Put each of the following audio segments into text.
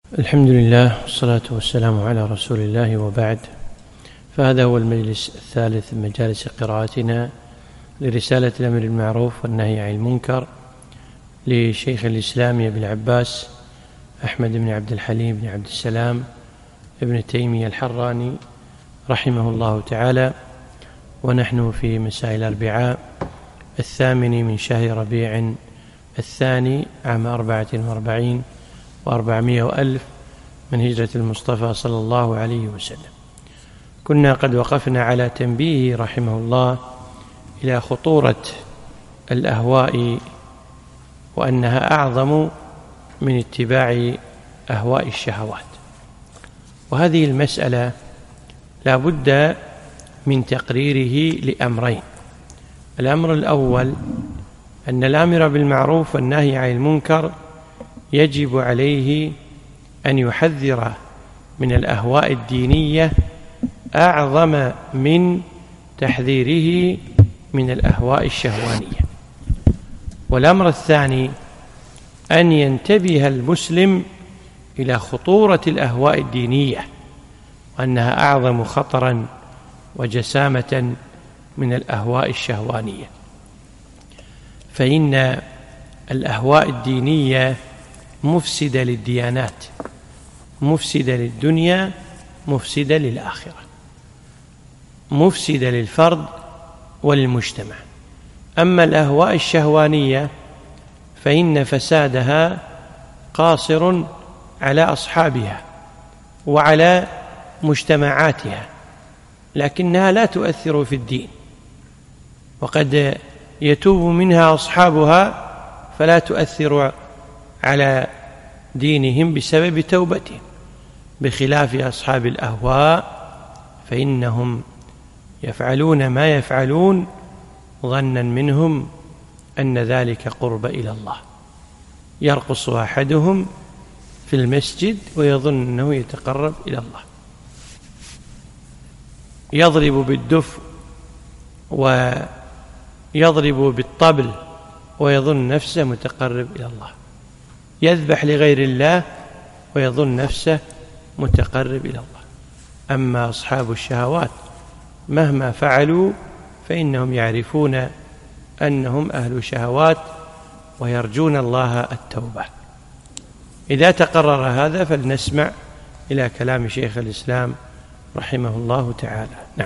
الحمد لله والصلاة والسلام على رسول الله، وبعد. فهذا هو المجلس الثالث من مجالس قراءتنا لرسالة الأمر بالمعروف والنهي عن المنكر لشيخ الإسلام أبي العباس أحمد بن عبد الحليم بن عبد السلام ابن تيمية الحراني رحمه الله تعالى. ونحن في مساء الأربعاء 8 من شهر ربيع الثاني عام 44 و400 وألف من هجرة المصطفى صلى الله عليه وسلم. كنا قد وقفنا على تنبيه رحمه الله إلى خطورة الأهواء، وأنها أعظم من اتباع أهواء الشهوات. وهذه المسألة لا بد من تقريره لأمرين. الأمر الأول أن الآمر بالمعروف والنهي عن المنكر يجب عليه أن يحذر من الأهواء الدينية أعظم من تحذيره من الأهواء الشهوانية. والأمر الثاني أن ينتبه المسلم إلى خطورة الأهواء الدينية، وأنها أعظم خطرا وجسامة من الأهواء الشهوانية. فإن الأهواء الدينية مفسدة للديانات، مفسدة للدنيا، مفسدة للآخرة، مفسدة للفرد وللمجتمع. أما الأهواء الشهوانية فإن فسادها قاصر على أصحابها وعلى مجتمعاتها، لكنها لا تؤثر في الدين، وقد يتوب منها أصحابها فلا تؤثر على دينهم بسبب توبتهم، بخلاف أصحاب الأهواء فإنهم يفعلون ما يفعلون ظنا منهم أن ذلك قرب إلى الله. يرقص أحدهم في المسجد ويظن أنه يتقرب إلى الله، يضرب بالدف ويضرب بالطبل ويظن نفسه متقرب إلى الله، يذبح لغير الله ويظن نفسه متقرب إلى الله. أما أصحاب الشهوات مهما فعلوا فإنهم يعرفون أنهم أهل شهوات ويرجون الله التوبة. إذا تقرر هذا فلنسمع إلى كلام شيخ الإسلام رحمه الله تعالى. نعم.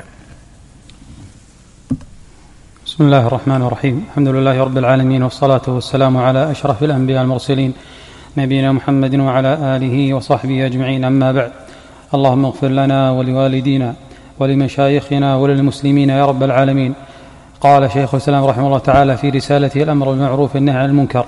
بسم الله الرحمن الرحيم. الحمد لله رب العالمين، والصلاة والسلام على أشرف الأنبياء المرسلين نبينا محمد وعلى آله وصحبه أجمعين. أما بعد، اللهم اغفر لنا ولوالدينا ولمشايخنا وللمسلمين يا رب العالمين. قال شيخ الإسلام رحمه الله تعالى في رسالته الأمر بالمعروف والنهي عن المنكر: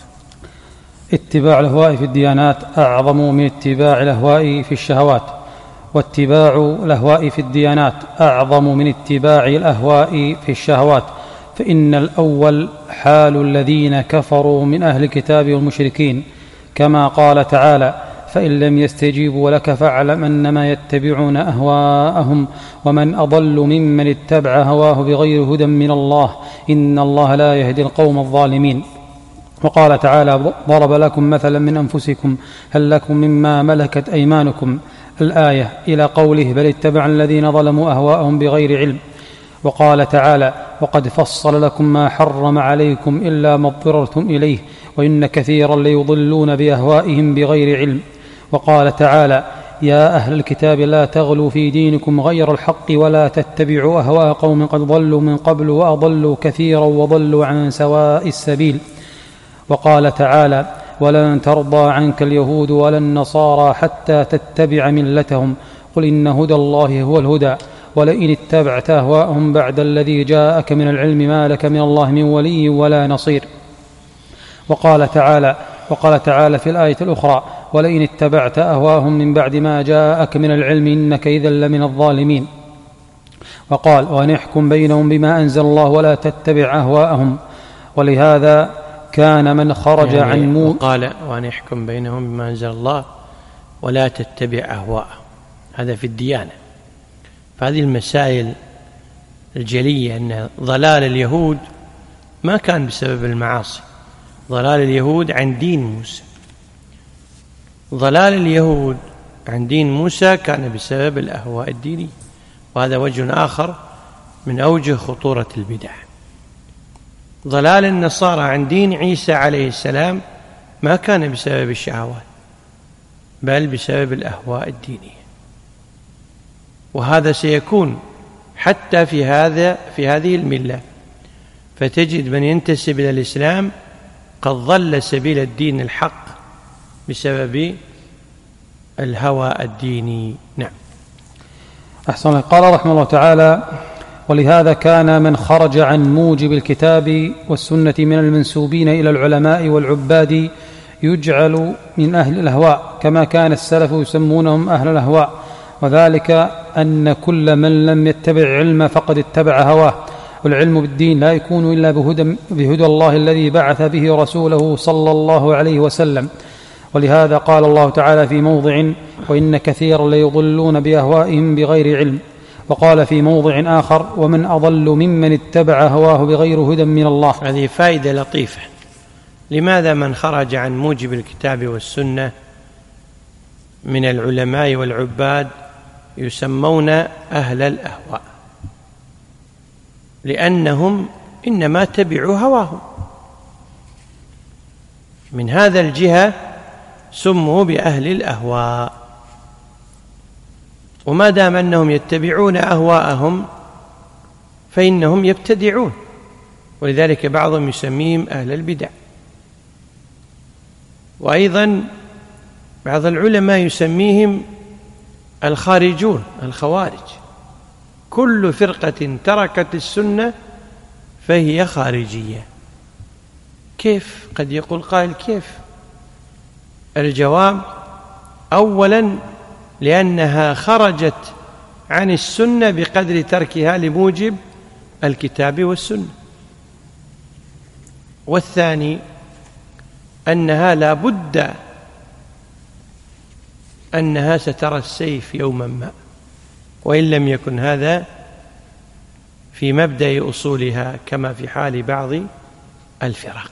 اتباع الأهواء في الديانات أعظم من اتباع الأهواء في الشهوات، واتباع الأهواء في الديانات أعظم من اتباع الأهواء في الشهوات، فإن الأول حال الذين كفروا من أهل الكتاب والمشركين، كما قال تعالى: فإن لم يستجيبوا لك فاعلم أنما يتبعون أهواءهم ومن أضل ممن اتبع هواه بغير هدى من الله، إن الله لا يهدي القوم الظالمين. وقال تعالى: ضرب لكم مثلا من أنفسكم هل لكم مما ملكت أيمانكم، الآية إلى قوله: بل اتبع الذين ظلموا أهواءهم بغير علم. وقال تعالى: وقد فصل لكم ما حرم عليكم إلا ما اضطررتم إليه وإن كثيرا ليضلون بأهوائهم بغير علم. وقال تعالى: يا أهل الكتاب لا تغلوا في دينكم غير الحق ولا تتبعوا أهواء قوم قد ضلوا من قبل وأضلوا كثيرا وضلوا عن سواء السبيل. وقال تعالى: ولن ترضى عنك اليهود ولا النصارى حتى تتبع ملتهم، قل إن هدى الله هو الهدى ولئن اتبعت أهواءهم بعد الذي جاءك من العلم ما لك من الله من ولي ولا نصير. وقال تعالى في الآية الأخرى: ولئن اتبعت أهواءهم من بعد ما جاءك من العلم إنك إذا لمن الظالمين. وقال: وأن يحكم بينهم بما أنزل الله ولا تتبع أهواءهم. ولهذا كان من خرج عن وقال: وأن يحكم بينهم بما أنزل الله ولا تتبع أهواءهم. هذا في الديانة. فهذه المسائل الجلية أن ضلال اليهود ما كان بسبب المعاصي، ضلال اليهود عن دين موسى، ضلال اليهود عن دين موسى كان بسبب الأهواء الدينية، وهذا وجه آخر من أوجه خطورة البدع. ضلال النصارى عن دين عيسى عليه السلام ما كان بسبب الشهوات، بل بسبب الأهواء الدينية، وهذا سيكون حتى في هذه الملة، فتجد من ينتسب إلى الإسلام قد ضل سبيل الدين الحق بسبب الهوى الديني. نعم. أحسن. قال رحمه الله تعالى: ولهذا كان من خرج عن موجب الكتاب والسنة من المنسوبين إلى العلماء والعباد يجعل من أهل الأهواء، كما كان السلف يسمونهم أهل الأهواء، وذلك أن كل من لم يتبع علم فقد اتبع هواه، والعلم بالدين لا يكون إلا بهدى الله الذي بعث به رسوله صلى الله عليه وسلم. ولهذا قال الله تعالى في موضع: وإن كثيرا ليضلون بأهوائهم بغير علم. وقال في موضع آخر: ومن أضل ممن اتبع هواه بغير هدى من الله. هذه فائدة لطيفة. لماذا من خرج عن موجب الكتاب والسنة من العلماء والعباد يسمون أهل الأهواء؟ لأنهم إنما تبعوا هواهم، من هذا الجهة سموا بأهل الأهواء. وما دام أنهم يتبعون أهواءهم فإنهم يبتدعون، ولذلك بعضهم يسميهم أهل البدع. وأيضا بعض العلماء يسميهم الخارجون، الخوارج. كل فرقة تركت السنة فهي خارجية. كيف؟ قد يقول قائل: كيف؟ الجواب: أولا لأنها خرجت عن السنة بقدر تركها لموجب الكتاب والسنة. والثاني أنها لا بد أنها سترى السيف يوما ما، وإن لم يكن هذا في مبدأ أصولها كما في حال بعض الفرق.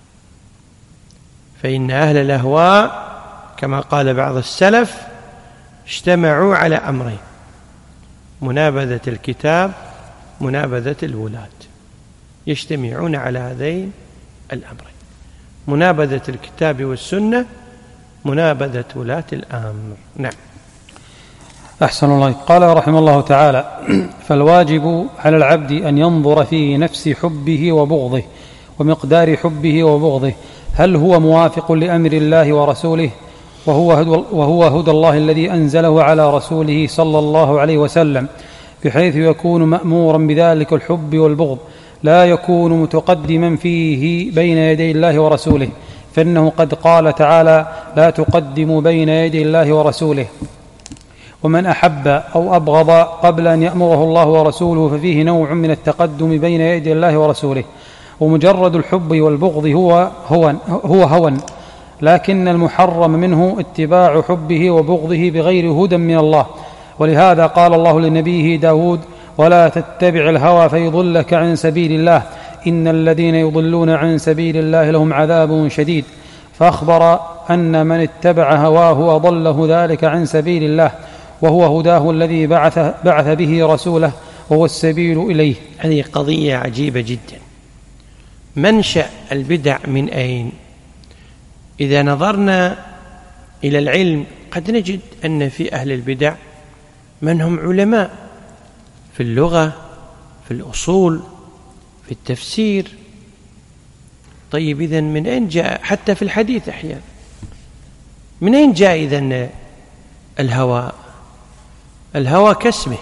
فإن أهل الأهواء كما قال بعض السلف اجتمعوا على أمرين: منابذة الكتاب، منابذة الولاة. يجتمعون على هذين الأمرين: منابذة الكتاب والسنة، منابذة ولاة الأمر. نعم. أحسن الله. قال رحمه الله تعالى: فالواجب على العبد أن ينظر في نفس حبه وبغضه ومقدار حبه وبغضه، هل هو موافق لأمر الله ورسوله، وهو هدى الله الذي أنزله على رسوله صلى الله عليه وسلم، بحيث يكون مأمورا بذلك الحب والبغض، لا يكون متقدما فيه بين يدي الله ورسوله، فإنه قد قال تعالى: لا تقدموا بين يدي الله ورسوله. ومن أحب أو أبغض قبل أن يأمره الله ورسوله ففيه نوع من التقدم بين يدي الله ورسوله. ومجرد الحب والبغض هو هوى، لكن المحرم منه اتباع حبه وبغضه بغير هدى من الله. ولهذا قال الله لنبيه داود: ولا تتبع الهوى فيضلك عن سبيل الله، إن الذين يضلون عن سبيل الله لهم عذاب شديد. فأخبر أن من اتبع هواه أضله ذلك عن سبيل الله، وهو هداه الذي بعث به رسوله، وهو السبيل إليه. هذه قضية عجيبة جدا. منشأ البدع من أين؟ إذا نظرنا إلى العلم قد نجد أن في أهل البدع من هم علماء في اللغة، في الأصول، في التفسير. طيب إذن من أين جاء؟ حتى في الحديث أحيانا من أين جاء إذن الهوى؟ الهوى كاسمه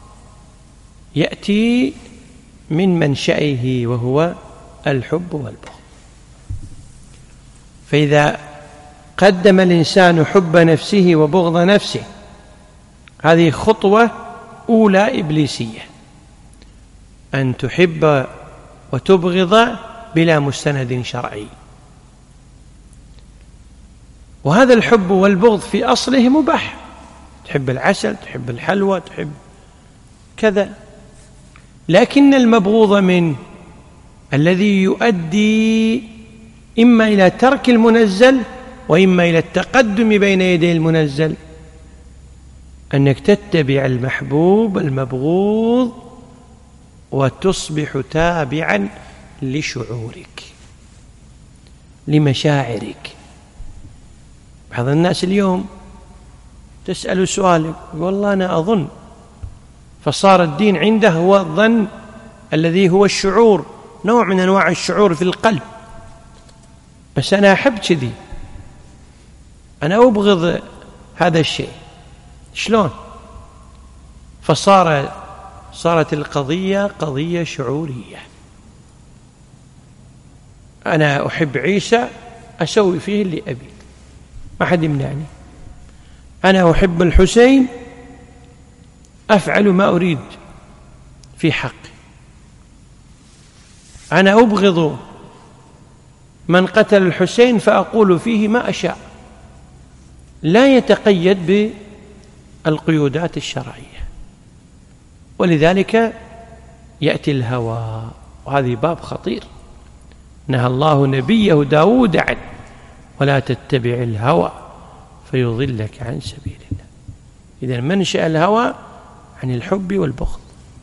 يأتي من منشأه وهو الحب والبغض. فإذا قدم الإنسان حب نفسه وبغض نفسه، هذه خطوة أولى إبليسية، أن تحب وتبغض بلا مستند شرعي. وهذا الحب والبغض في أصله مباح، تحب العسل، تحب الحلوى، تحب كذا. لكن المبغوض منه الذي يؤدي إما إلى ترك المنزل وإما إلى التقدم بين يدي المنزل، أنك تتبع المحبوب المبغوض وتصبح تابعا لشعورك لمشاعرك. بعض الناس اليوم تسأل سؤال والله أنا أظن، فصار الدين عنده هو الظن الذي هو الشعور، نوع من أنواع الشعور في القلب. بس أنا أحب كذي، أنا أبغض هذا الشيء، شلون؟ فصارت القضية قضية شعورية. أنا أحب عيسى أسوي فيه اللي أبي، ما حد يمنعني. أنا أحب الحسين أفعل ما أريد في حقي. أنا أبغض من قتل الحسين فأقول فيه ما أشاء، لا يتقيد بالقيودات الشرعية. ولذلك يأتي الهوى، وهذه باب خطير نهى الله نبيه داود عنه: ولا تتبع الهوى فيضلك عن سبيل الله. إذن منشأ الهوى عن الحب والبغض.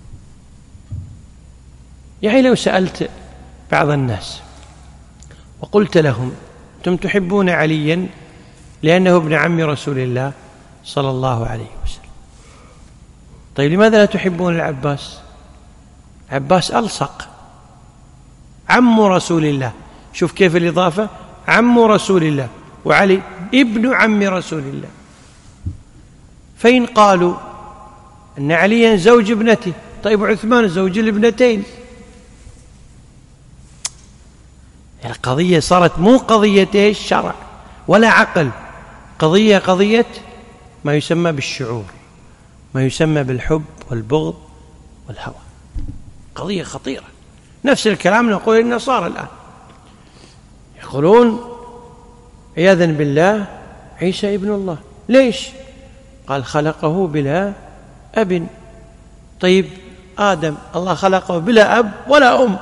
يعني لو سألت بعض الناس وقلت لهم: أنتم تحبون عليا لأنه ابن عم رسول الله صلى الله عليه وسلم، طيب لماذا لا تحبون العباس؟ عباس ألصق، عم رسول الله. شوف كيف الإضافة، عم رسول الله، وعلي ابن عم رسول الله. فإن قالوا أن عليا زوج ابنته، طيب عثمان زوج الابنتين. القضية صارت مو قضية شرع ولا عقل، قضية ما يسمى بالشعور، ما يسمى بالحب والبغض والهوى. قضية خطيرة. نفس الكلام نقول النصارى الآن، يقولون عياذا بالله عيسى ابن الله. ليش؟ قال خلقه بلا أب. طيب آدم الله خلقه بلا أب ولا أم،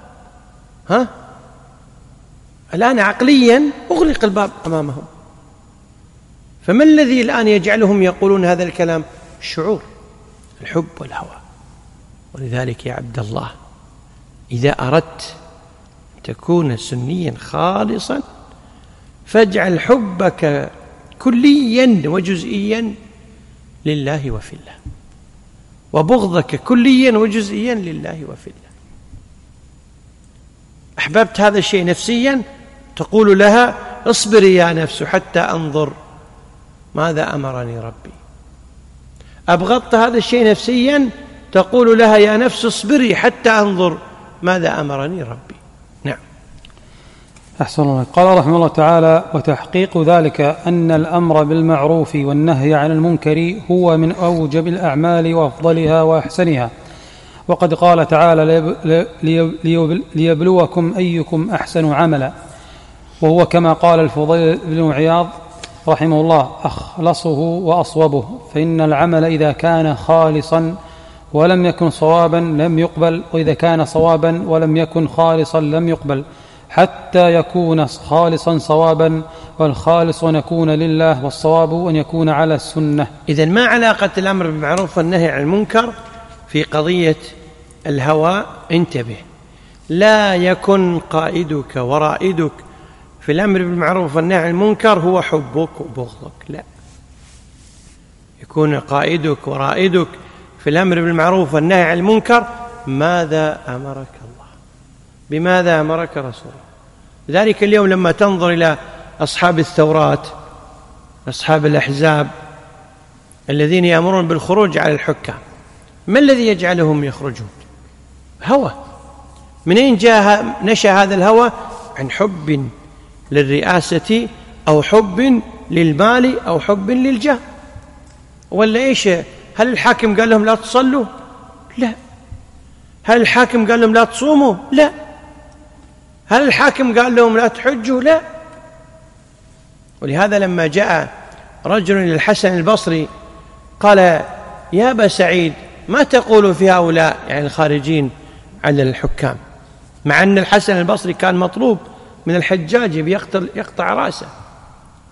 الآن عقليا أغلق الباب أمامهم. فما الذي الآن يجعلهم يقولون هذا الكلام؟ الشعور، الحب والهوى. ولذلك يا عبد الله، إذا أردت أن تكون سنيا خالصا فاجعل حبك كليا وجزئيا لله وفي الله، وبغضك كليا وجزئيا لله وفي الله. أحببت هذا الشيء نفسيا تقول لها: اصبري يا نفس حتى أنظر ماذا أمرني ربي. أبغضت هذا الشيء نفسيا تقول لها: يا نفس اصبري حتى أنظر ماذا أمرني ربي. نعم. أحسن الله. قال رحمه الله تعالى: وتحقيق ذلك أن الأمر بالمعروف والنهي عن المنكر هو من أوجب الأعمال وأفضلها وأحسنها. وقد قال تعالى: ليبلوكم أيكم أحسن عملا، وهو كما قال الفضيل بن عياض رحمه الله: أخلصه وأصوبه، فإن العمل إذا كان خالصا ولم يكن صوابا لم يقبل، وإذا كان صوابا ولم يكن خالصا لم يقبل، حتى يكون خالصا صوابا، والخالص أن يكون لله، والصواب أن يكون على السنة. إذن ما علاقة الأمر بالمعروف والنهي عن المنكر في قضية الهوى؟ انتبه، لا يكن قائدك ورائدك في الأمر بالمعروف والنهي عن المنكر هو حبك وبغضك، لا. يكون قائدك ورائدك في الأمر بالمعروف والنهي عن المنكر ماذا أمرك الله، بماذا أمرك رسوله. لذلك اليوم لما تنظر إلى أصحاب الثورات، أصحاب الأحزاب الذين يأمرون بالخروج على الحكام، ما الذي يجعلهم يخرجون؟ هوى. من أين نشأ هذا الهوى؟ عن حب للرئاسة أو حب للمال أو حب للجاه. ولا إيش؟ هل الحاكم قال لهم لا تصلوا؟ لا. هل الحاكم قال لهم لا تصوموا؟ لا. هل الحاكم قال لهم لا تحجوا؟ لا. ولهذا لما جاء رجل للحسن البصري قال: يا أبا سعيد، ما تقول في هؤلاء يعني الخارجين على الحكام؟ مع أن الحسن البصري كان مطلوب من الحجاج يقطع رأسه.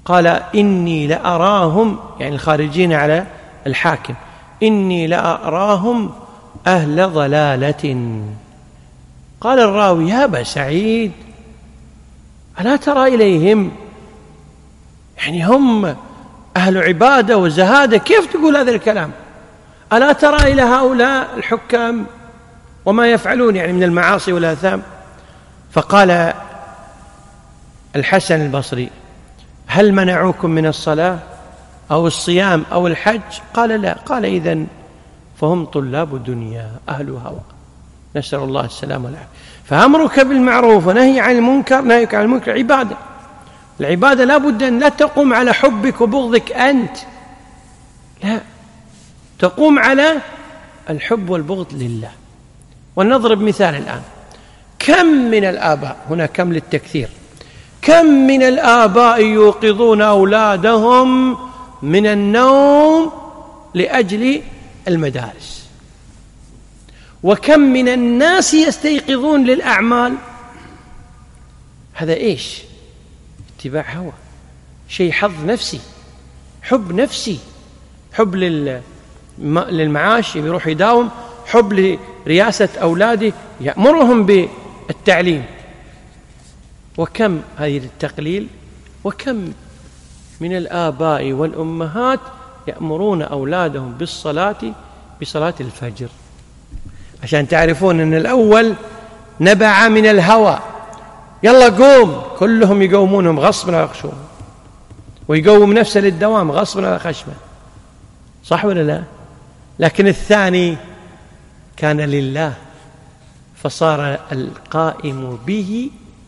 قال إني لأراهم، يعني الخارجين على الحاكم، إني لأراهم أهل ضلالة. قال الراوي: يا أبا سعيد، ألا ترى إليهم؟ يعني هم أهل عبادة وزهادة، كيف تقول هذا الكلام؟ ألا ترى إلى هؤلاء الحكام وما يفعلون يعني من المعاصي والآثام؟ فقال الحسن البصري: هل منعوكم من الصلاة أو الصيام أو الحج؟ قال: لا. قال: إذن فهم طلاب دنيا أهل هوى، نسأل الله السلامة والعافية. فأمرك بالمعروف ونهي عن المنكر، نهيك عن المنكر عبادة. العبادة لا بد أن لا تقوم على حبك وبغضك أنت، لا، تقوم على الحب والبغض لله. ونضرب مثال الآن: كم من الآباء، هنا كم للتكثير، كم من الآباء يوقظون أولادهم من النوم لأجل المدارس، وكم من الناس يستيقظون للأعمال. هذا إيش؟ اتباع هوى، شيء حظ نفسي، حب نفسي، حب للمعاش يروح يداوم، حب لرياسة أولاده يأمرهم بالتعليم. وكم هذه التقليل، وكم من الآباء والأمهات يأمرون أولادهم بصلاة الفجر، عشان تعرفون أن الأول نبع من الهوى، يلا قوم، كلهم يقومونهم غصبا على خشوم، ويقوم نفسه للدوام غصبا على خشمه، صح ولا لا؟ لكن الثاني كان لله، فصار القائم به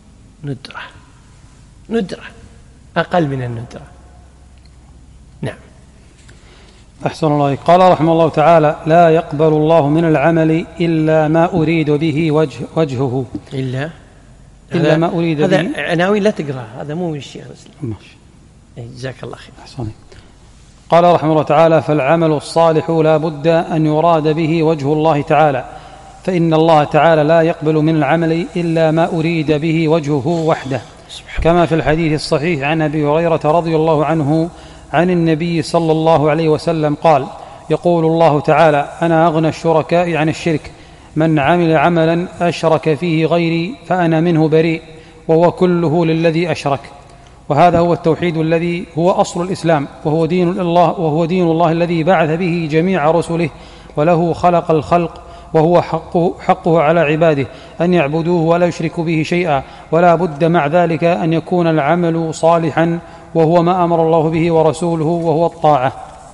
ندرة أقل من الندرة. نعم. أحسن الله. قال رحمه الله تعالى: لا يقبل الله من العمل إلا ما أريد به وجهه. إلا ما أريد به. هذا عناوين لا تقرأ، هذا مو من الشيخ الإسلام. جزاك الله خير. أحسن. قال رحمه الله تعالى: فالعمل الصالح لا بد أن يراد به وجه الله تعالى، فإن الله تعالى لا يقبل من العمل إلا ما أريد به وجهه وحده، كما في الحديث الصحيح عن أبي هريرة رضي الله عنه عن النبي صلى الله عليه وسلم قال: يقول الله تعالى: أنا أغنى الشركاء عن الشرك، من عمل عملا أشرك فيه غيري فأنا منه بريء، وهو كله للذي أشرك. وهذا هو التوحيد الذي هو أصل الإسلام، وهو دين الله الذي بعث به جميع رسله، وله خلق الخلق، وهو حقه على عباده أن يعبدوه ولا يشركوا به شيئا، ولا بد مع ذلك أن يكون العمل صالحا، وهو ما أمر الله به ورسوله، وهو الطاعة.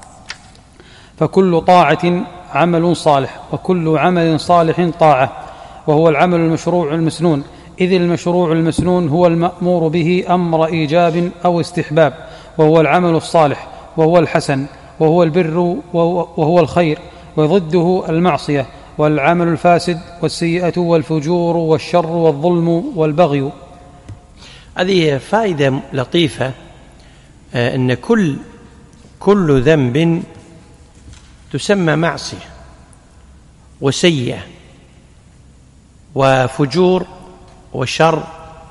فكل طاعة عمل صالح، وكل عمل صالح طاعة، وهو العمل المشروع المسنون، إذ المشروع المسنون هو المأمور به أمر إيجاب أو استحباب، وهو العمل الصالح، وهو الحسن، وهو البر، وهو الخير، وضده المعصية والعمل الفاسد والسيئة والفجور والشر والظلم والبغي. هذه فائدة لطيفة، أن كل ذنب تسمى معصية وسيئة وفجور وشر،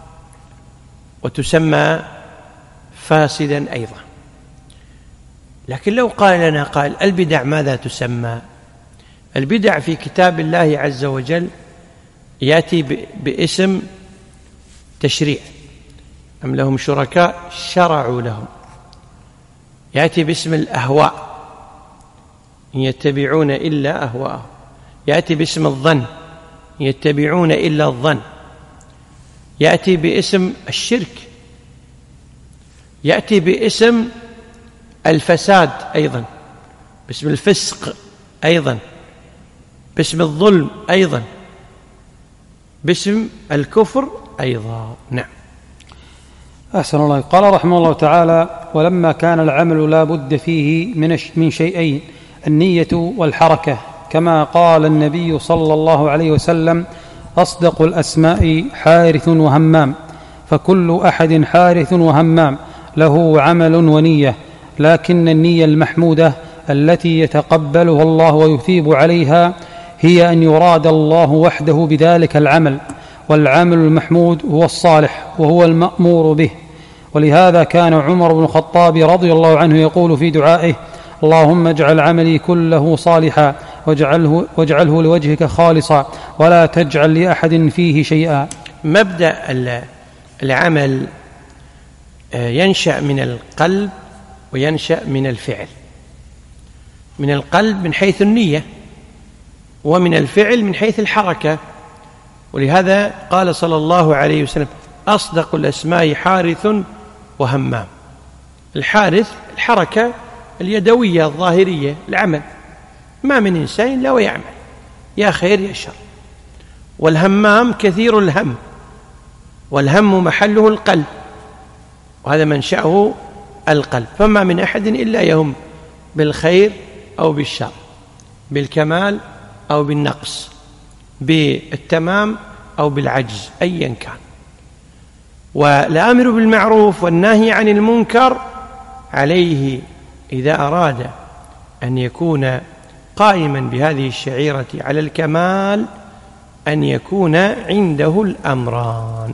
وتسمى فاسدا أيضا. لكن لو قال لنا قال: البدع ماذا تسمى؟ البدع في كتاب الله عز وجل يأتي باسم تشريع، أم لهم شركاء شرعوا لهم، يأتي باسم الأهواء، إن يتبعون إلا أهواءهم، يأتي باسم الظن، إن يتبعون إلا الظن، يأتي باسم الشرك، يأتي باسم الفساد أيضا، باسم الفسق أيضا، باسم الظلم أيضا، باسم الكفر أيضا. نعم. أحسن الله. قال رحمه الله تعالى: ولما كان العمل لا بد فيه من شيئين، النية والحركة، كما قال النبي صلى الله عليه وسلم: أصدق الأسماء حارث وهمام، فكل أحد حارث وهمام له عمل ونية، لكن النية المحمودة التي يتقبلها الله ويثيب عليها هي أن يراد الله وحده بذلك العمل، والعمل المحمود هو الصالح، وهو المأمور به، ولهذا كان عمر بن الخطاب رضي الله عنه يقول في دعائه: اللهم اجعل عملي كله صالحا واجعله لوجهك خالصا ولا تجعل لأحد فيه شيئا. مبدأ العمل ينشأ من القلب وينشأ من الفعل. من القلب من حيث النية، ومن الفعل من حيث الحركة. ولهذا قال صلى الله عليه وسلم: أصدق الأسماء حارث وهمام. الحارث الحركة اليدوية الظاهرية، العمل، ما من إنسان إلا ويعمل، يا خير يا شر. والهمام كثير الهم، والهم محله القلب، وهذا منشأه القلب. فما من أحد إلا يهم بالخير أو بالشر، بالكمال أو بالنقص، بالتمام أو بالعجز، أيا كان. والآمر بالمعروف والناهي عن المنكر عليه إذا أراد أن يكون قائما بهذه الشعيرة على الكمال أن يكون عنده الأمران: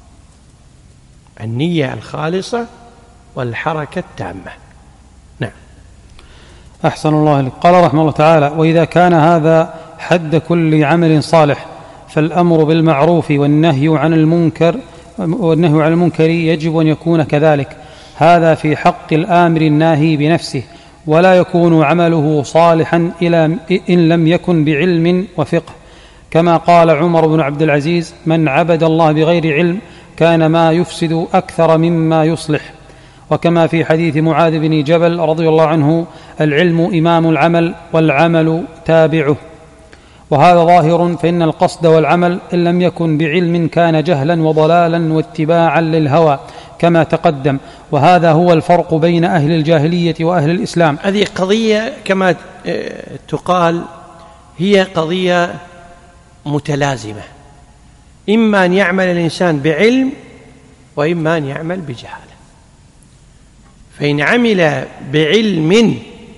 النية الخالصة والحركة التامة. نعم. أحسن الله إليك. قال رحمه الله تعالى: وإذا كان هذا حد كل عمل صالح فالأمر بالمعروف والنهي عن المنكر يجب أن يكون كذلك. هذا في حق الآمر الناهي بنفسه، ولا يكون عمله صالحا إن لم يكن بعلم وفقه، كما قال عمر بن عبد العزيز: من عبد الله بغير علم كان ما يفسد أكثر مما يصلح. وكما في حديث معاذ بن جبل رضي الله عنه: العلم إمام العمل والعمل تابعه. وهذا ظاهر، فإن القصد والعمل إن لم يكن بعلم كان جهلا وضلالا واتباعا للهوى كما تقدم. وهذا هو الفرق بين أهل الجاهلية وأهل الإسلام. هذه قضية كما تقال هي قضية متلازمة، إما أن يعمل الإنسان بعلم وإما أن يعمل بجهالة. فإن عمل بعلم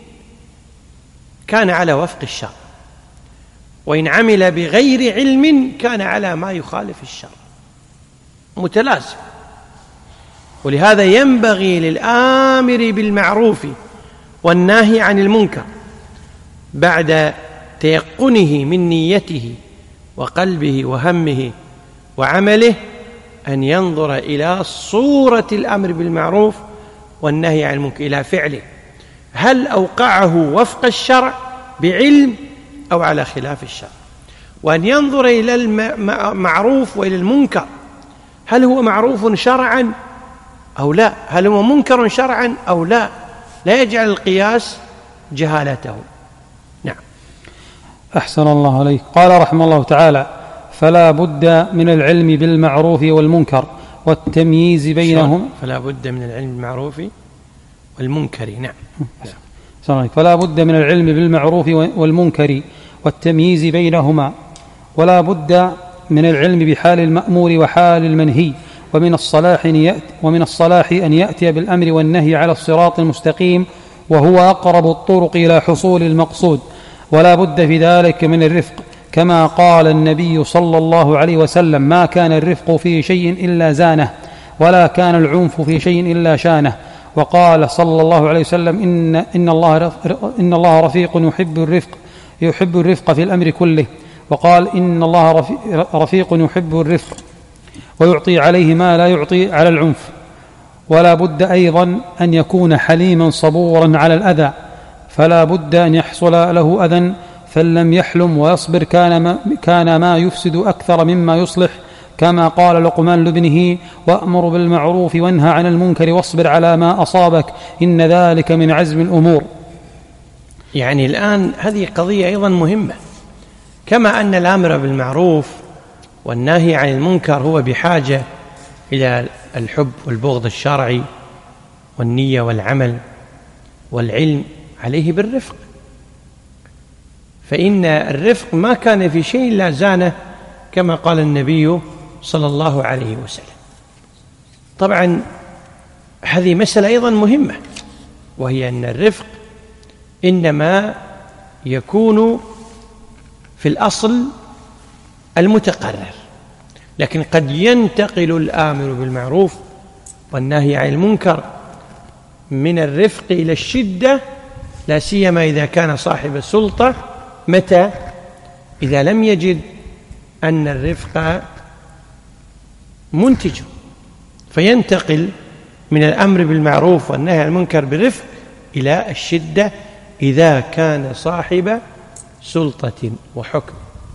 كان على وفق الشرع، وإن عمل بغير علم كان على ما يخالف الشرع، متلازم. ولهذا ينبغي للآمر بالمعروف والناهي عن المنكر بعد تيقنه من نيته وقلبه وهمه وعمله أن ينظر إلى صورة الأمر بالمعروف والنهي عن المنكر، إلى فعله، هل أوقعه وفق الشرع بعلم أو على خلاف الشرع، وأن ينظر إلى المعروف وإلى المنكر، هل هو معروف شرعا أو لا، هل هو منكر شرعا أو لا، لا يجعل القياس جهالته. نعم. أحسن الله عليك. قال رحمه الله تعالى: فلا بد من العلم بالمعروف والمنكر والتمييز بينهم. فلا بد من العلم بالمعروف والمنكر. نعم. فلا بد من العلم بالمعروف والمنكر والتمييز بينهما، ولا بد من العلم بحال المأمور وحال المنهي، ومن الصلاح أن يأتي بالأمر والنهي على الصراط المستقيم، وهو أقرب الطرق إلى حصول المقصود. ولا بد في ذلك من الرفق، كما قال النبي صلى الله عليه وسلم: ما كان الرفق في شيء إلا زانه، ولا كان العنف في شيء إلا شانه. وقال صلى الله عليه وسلم: إن الله رفيق يحب الرفق في الأمر كله. وقال: إن الله رفيق يحب الرفق ويعطي عليه ما لا يعطي على العنف. ولا بد أيضا أن يكون حليما صبورا على الأذى، فلا بد أن يحصل له أذى، فإن لم يحلم ويصبر كان ما يفسد أكثر مما يصلح، كما قال لقمان لابنه: وأمر بالمعروف وانهى عن المنكر واصبر على ما أصابك إن ذلك من عزم الأمور. يعني الآن هذه قضية أيضا مهمة، كما أن الأمر بالمعروف والنهي عن المنكر هو بحاجة إلى الحب والبغض الشرعي والنية والعمل والعلم، عليه بالرفق، فإن الرفق ما كان في شيء لا زانه، كما قال النبي صلى الله عليه وسلم. طبعا هذه مسألة أيضا مهمة، وهي أن الرفق إنما يكون في الأصل المتقرر، لكن قد ينتقل الآمر بالمعروف والنهي عن المنكر من الرفق إلى الشدة، لا سيما إذا كان صاحب السلطة. متى؟ إذا لم يجد أن الرفق منتج، فينتقل من الأمر بالمعروف والنهي عن المنكر بالرفق إلى الشدة إذا كان صاحب سلطة وحكم.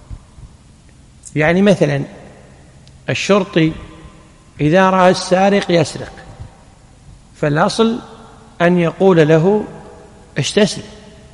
يعني مثلا الشرطي إذا رأى السارق يسرق، فالأصل أن يقول له استسلم،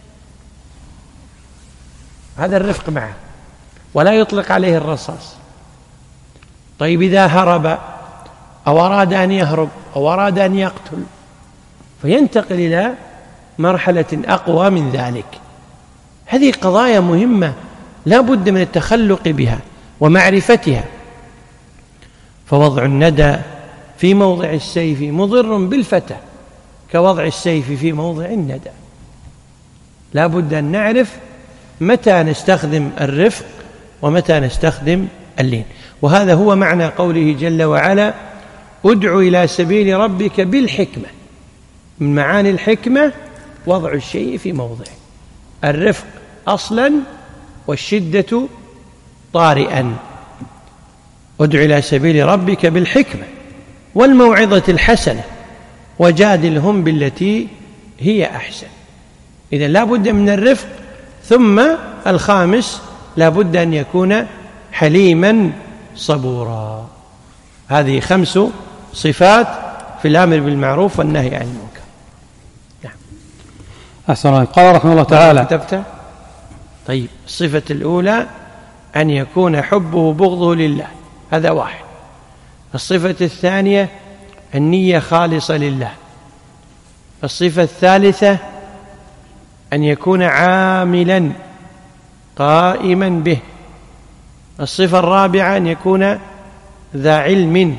هذا الرفق معه، ولا يطلق عليه الرصاص. طيب إذا هرب أو أراد أن يهرب أو أراد أن يقتل، فينتقل إلى مرحلة أقوى من ذلك. هذه قضايا مهمة لا بد من التخلق بها ومعرفتها. فوضع الندى في موضع السيف مضر بالفتى كوضع السيف في موضع الندى. لا بد أن نعرف متى نستخدم الرفق ومتى نستخدم اللين. وهذا هو معنى قوله جل وعلا: ادع إلى سبيل ربك بالحكمة. من معاني الحكمة وضع الشيء في موضعه، الرفق أصلا والشدة طارئا. ادع إلى سبيل ربك بالحكمة والموعظة الحسنة وجادلهم بالتي هي أحسن. إذن لا بد من الرفق. ثم الخامس لا بد أن يكون حليما صبورا. هذه 5 صفات في الأمر بالمعروف والنهي عن المنكر. نعم. أحسن الله. قال رحمه الله تعالى: كتبت؟ طيب، الصفة الأولى أن يكون حبه بغضه لله، هذا واحد. الصفة الثانية النية خالصة لله. الصفة الثالثة أن يكون عاملا قائما به. الصفة الرابعة أن يكون ذا علم،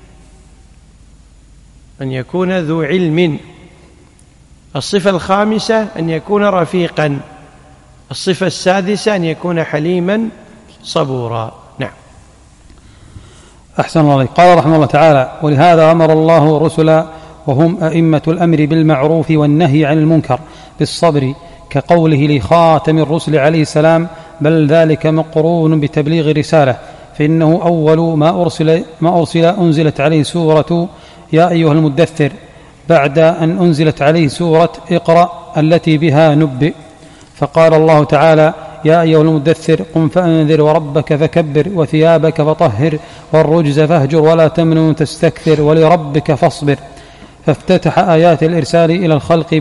أن يكون ذو علم. الصفة الخامسة أن يكون رفيقا. الصفة السادسة أن يكون حليما صبورا. نعم. أحسن الله. قال رحمه الله تعالى: ولهذا أمر الله رسلا وهم أئمة الأمر بالمعروف والنهي عن المنكر بالصبر، كقوله لخاتم الرسل عليه السلام: بل ذلك مقرون بتبليغ الرسالة، فإنه أول ما أنزلت عليه سورة يا أيها المدثر، بعد أن أنزلت عليه سورة اقرأ التي بها نبئ. فقال الله تعالى: يا أيها المدثر قم فأنذر وربك فكبر وثيابك فطهر والرجز فاهجر ولا تمنن تستكثر ولربك فاصبر. فافتتح آيات الإرسال إلى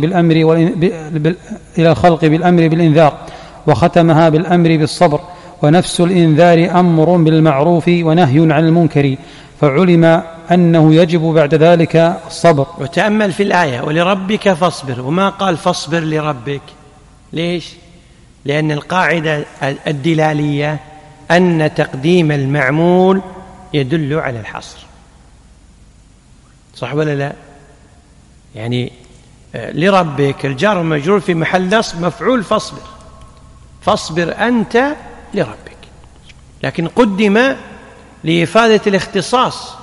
الخلق بالأمر بالإنذار، وختمها بالأمر بالصبر. ونفس الإنذار أمر بالمعروف ونهي عن المنكر، فعلم أنه يجب بعد ذلك الصبر. وتأمل في الآية: ولربك فاصبر، وما قال فاصبر لربك. ليش؟ لأن القاعدة الدلالية أن تقديم المعمول يدل على الحصر. صح ولا لا؟ يعني لربك الجار والمجرور في محل نصب مفعول فاصبر، فاصبر أنت لربك، لكن قدم لإفادة الاختصاص،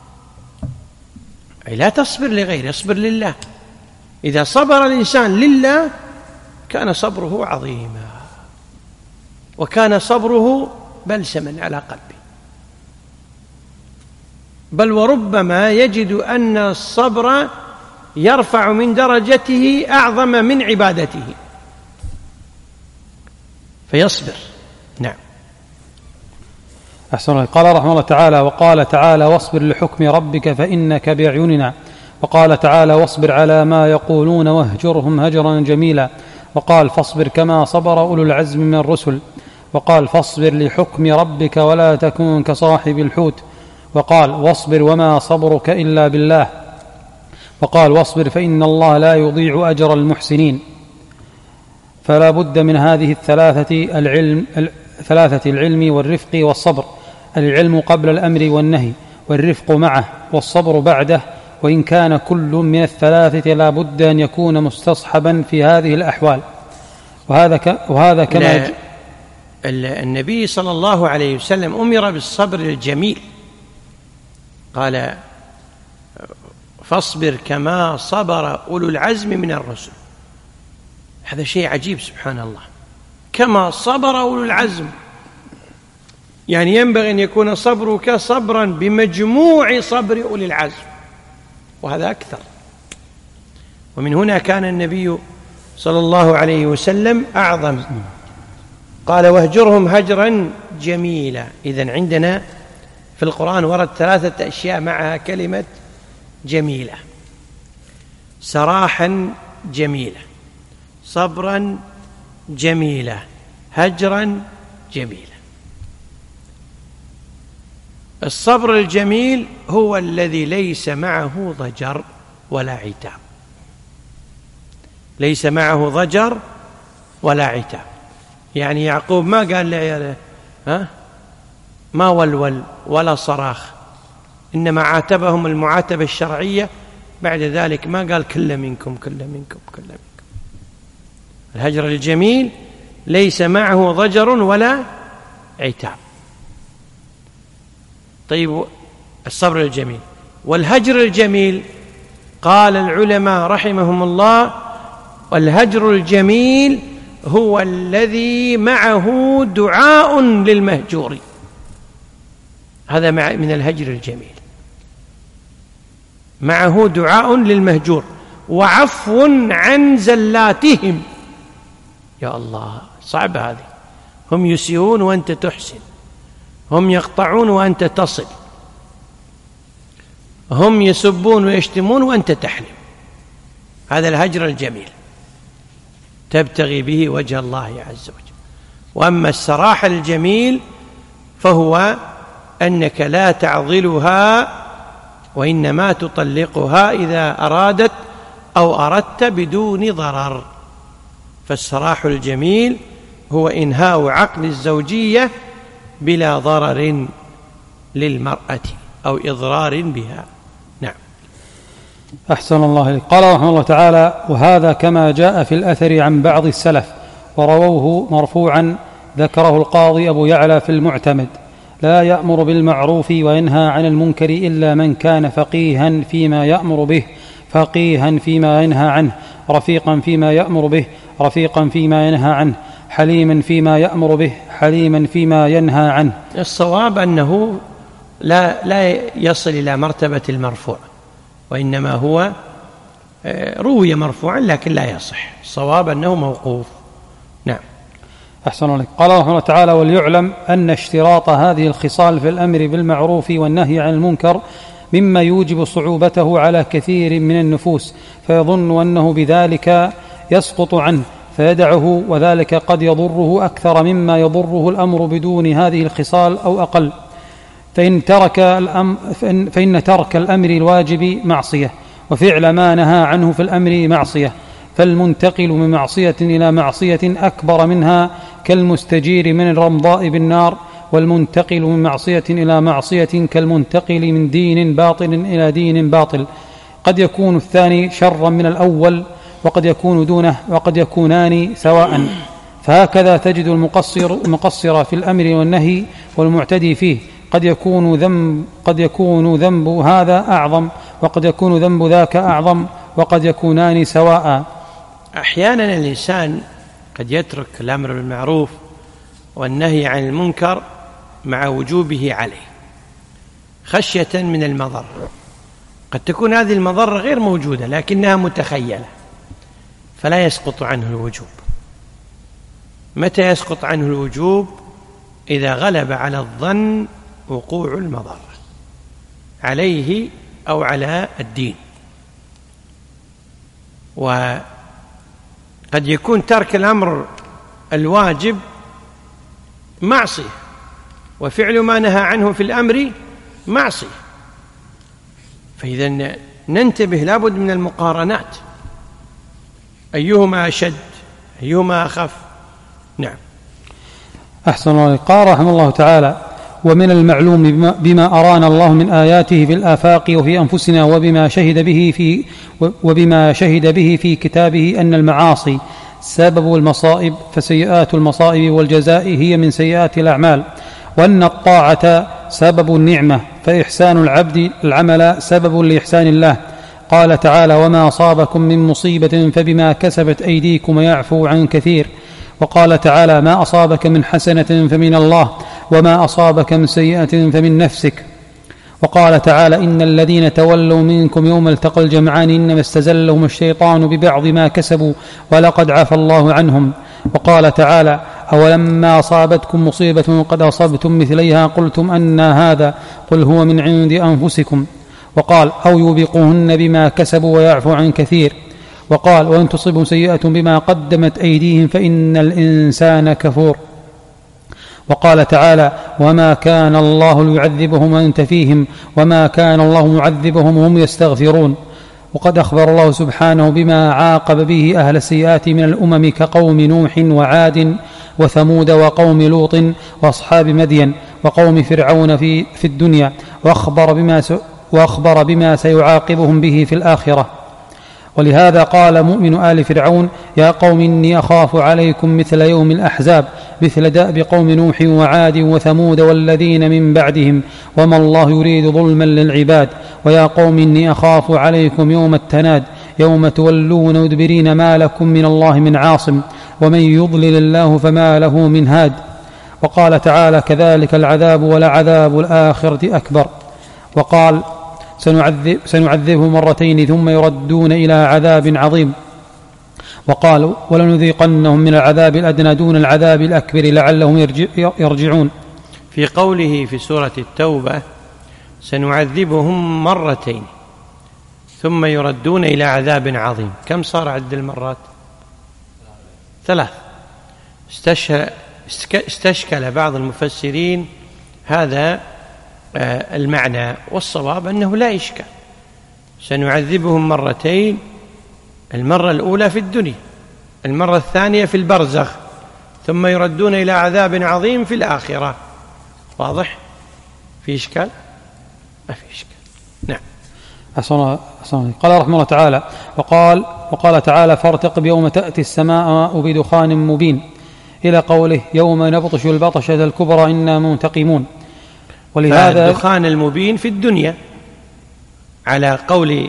أي لا تصبر لغيره، اصبر لله. إذا صبر الإنسان لله كان صبره عظيما، وكان صبره بلسما على قلبه. بل وربما يجد أن الصبر يرفع من درجته أعظم من عبادته، فيصبر. نعم. أحسن الله. قال رحمه الله تعالى: وقال تعالى: واصبر لحكم ربك فإنك بأعيننا. وقال تعالى: واصبر على ما يقولون واهجرهم هجرا جميلا. وقال: فاصبر كما صبر أولو العزم من الرسل. وقال: فاصبر لحكم ربك ولا تكن كصاحب الحوت. وقال: واصبر وما صبرك إلا بالله. وقال: واصبر فإن الله لا يضيع أجر المحسنين. فلا بد من هذه الثلاثة: العلم والرفق والصبر. العلم قبل الأمر والنهي، والرفق معه، والصبر بعده. وإن كان كل من الثلاثة لا بد أن يكون مستصحبا في هذه الأحوال. وهذا كما النبي صلى الله عليه وسلم أمر بالصبر الجميل. قال: فاصبر كما صبر أولو العزم من الرسل. هذا شيء عجيب سبحان الله، كما صبر أولو العزم، يعني ينبغي أن يكون صبرك صبرا بمجموع صبر أولي العزم، وهذا أكثر. ومن هنا كان النبي صلى الله عليه وسلم أعظم، قال واهجرهم هجرا جميلا. إذن عندنا في القرآن ورد 3 أشياء معها كلمة جميلة: سراحا جميلة، صبرا جميلة، هجرا جميلا. الصبر الجميل هو الذي ليس معه ضجر ولا عتاب، ليس معه ضجر ولا عتاب. يعني يعقوب ما قال لعياله ما ولول ولا صراخ، إنما عاتبهم المعاتبة الشرعية. بعد ذلك ما قال كل منكم كل منكم كل منكم. الهجر الجميل ليس معه ضجر ولا عتاب. طيب الصبر الجميل والهجر الجميل، قال العلماء رحمهم الله: والهجر الجميل هو الذي معه دعاء للمهجور. هذا من الهجر الجميل، معه دعاء للمهجور وعفو عن زلاتهم. يا الله صعب هذه، هم يسيئون وأنت تحسن، هم يقطعون وأنت تصل، هم يسبون ويشتمون وأنت تحلم. هذا الهجر الجميل تبتغي به وجه الله عز وجل. وأما السراح الجميل فهو أنك لا تعضلها، وإنما تطلقها إذا أرادت أو أردت بدون ضرر. فالسراح الجميل هو إنهاء عقد الزوجية بلا ضرر للمرأة أو إضرار بها. نعم. أحسن الله إليك. قال رحمه الله تعالى: وهذا كما جاء في الأثر عن بعض السلف، ورووه مرفوعا، ذكره القاضي أبو يعلى في المعتمد: لا يأمر بالمعروف وينهى عن المنكر إلا من كان فقيها فيما يأمر به، فقيها فيما ينهى عنه، رفيقا فيما يأمر به، رفيقا فيما ينهى عنه، حليما فيما يأمر به، حليما فيما ينهى عنه. الصواب أنه لا يصل إلى مرتبة المرفوع، وإنما هو روي مرفوعا لكن لا يصح. الصواب أنه موقوف. نعم. أحسن الله. قال رحمه الله تعالى: وليعلم أن اشتراط هذه الخصال في الأمر بالمعروف والنهي عن المنكر مما يوجب صعوبته على كثير من النفوس، فيظن أنه بذلك يسقط عنه فيدعه، وذلك قد يضره أكثر مما يضره الأمر بدون هذه الخصال أو أقل. فإن ترك الأمر الواجب معصية، وفعل ما نهى عنه في الأمر معصية، فالمنتقل من معصية إلى معصية أكبر منها كالمستجير من الرمضاء بالنار، والمنتقل من معصية إلى معصية كالمنتقل من دين باطل إلى دين باطل. قد يكون الثاني شرا من الأول، وقد يكون دونه، وقد يكونان سواء. فهكذا تجد المقصر في الأمر والنهي والمعتدي فيه قد يكون ذنب هذا أعظم، وقد يكون ذنب ذاك أعظم، وقد يكونان سواء. أحيانا الإنسان قد يترك الأمر بالمعروف والنهي عن المنكر مع وجوبه عليه خشية من المضر. قد تكون هذه المضرة غير موجودة لكنها متخيلة، فلا يسقط عنه الوجوب. متى يسقط عنه الوجوب؟ إذا غلب على الظن وقوع المضرة عليه أو على الدين. وقد يكون ترك الأمر الواجب معصية، وفعل ما نهى عنه في الأمر معصية. فإذا ننتبه، لابد من المقارنات، أيهما أشد، أيهما أخف. نعم. أحسن الله. قال رحمه الله تعالى: ومن المعلوم بما أرانا الله من آياته في الآفاق وفي أنفسنا وبما شهد به في كتابه أن المعاصي سبب المصائب، فسيئات المصائب والجزاء هي من سيئات الأعمال، وأن الطاعة سبب النعمة، فإحسان العبد العمل سبب لإحسان الله، قال تعالى: وما أصابكم من مصيبة فبما كسبت أيديكم ويعفو عن كثير. وقال تعالى: ما أصابك من حسنة فمن الله وما أصابك من سيئة فمن نفسك. وقال تعالى: إن الذين تولوا منكم يوم التقى الجمعان إنما استزلهم الشيطان ببعض ما كسبوا ولقد عفى الله عنهم. وقال تعالى: أولما أصابتكم مصيبة قد أصبتم مثليها قلتم أنى هذا قل هو من عند أنفسكم. وقال: أو يوبقوهن بما كسبوا ويعفو عن كثير. وقال: وإن تصبهم سيئة بما قدمت أيديهم فإن الإنسان كفور. وقال تعالى: وما كان الله ليعذبهم وأنت فيهم وما كان الله معذبهم وهم يستغفرون. وقد أخبر الله سبحانه بما عاقب به أهل السيئات من الأمم كقوم نوح وعاد وثمود وقوم لوط وأصحاب مدين وقوم فرعون في الدنيا، وأخبر بما سيعاقبهم به في الآخرة. ولهذا قال مؤمن آل فرعون: يا قوم إني أخاف عليكم مثل يوم الأحزاب مثل دأب قوم نوح وعاد وثمود والذين من بعدهم وما الله يريد ظلما للعباد. ويا قوم إني أخاف عليكم يوم التناد يوم تولون مدبرين ما لكم من الله من عاصم ومن يضلل الله فما له من هاد. وقال تعالى: كذلك العذاب ولعذاب الآخرة أكبر. وقال: سنعذبه مرتين ثم يردون إلى عذاب عظيم. وقال: ولنذيقنهم من العذاب الأدنى دون العذاب الأكبر لعلهم يرجعون. في قوله في سورة التوبة: سنعذبهم مرتين ثم يردون إلى عذاب عظيم، كم صار عد المرات؟ 3. استشكل بعض المفسرين هذا المعنى، والصواب أنه لا إشكال. سنعذبهم مرتين، المرة الأولى في الدنيا، المرة الثانية في البرزخ، ثم يردون إلى عذاب عظيم في الآخرة. واضح؟ في إشكال؟ ما في إشكال. نعم. قال رحمه الله تعالى: وقال تعالى: فارتقب يوم تأتي السماء بدخان مبين، إلى قوله: يوم نبطش البطشة الكبرى إنا منتقمون. ولهذا الدخان المبين في الدنيا على قول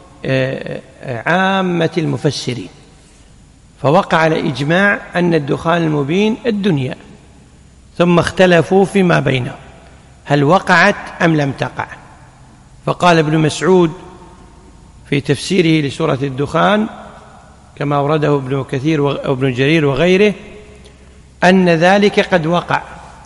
عامة المفسرين، فوقع على إجماع أن الدخان المبين الدنيا، ثم اختلفوا فيما بينهم هل وقعت أم لم تقع. فقال ابن مسعود في تفسيره لسورة الدخان كما أورده ابن كثير وابن جرير وغيره أن ذلك قد وقع،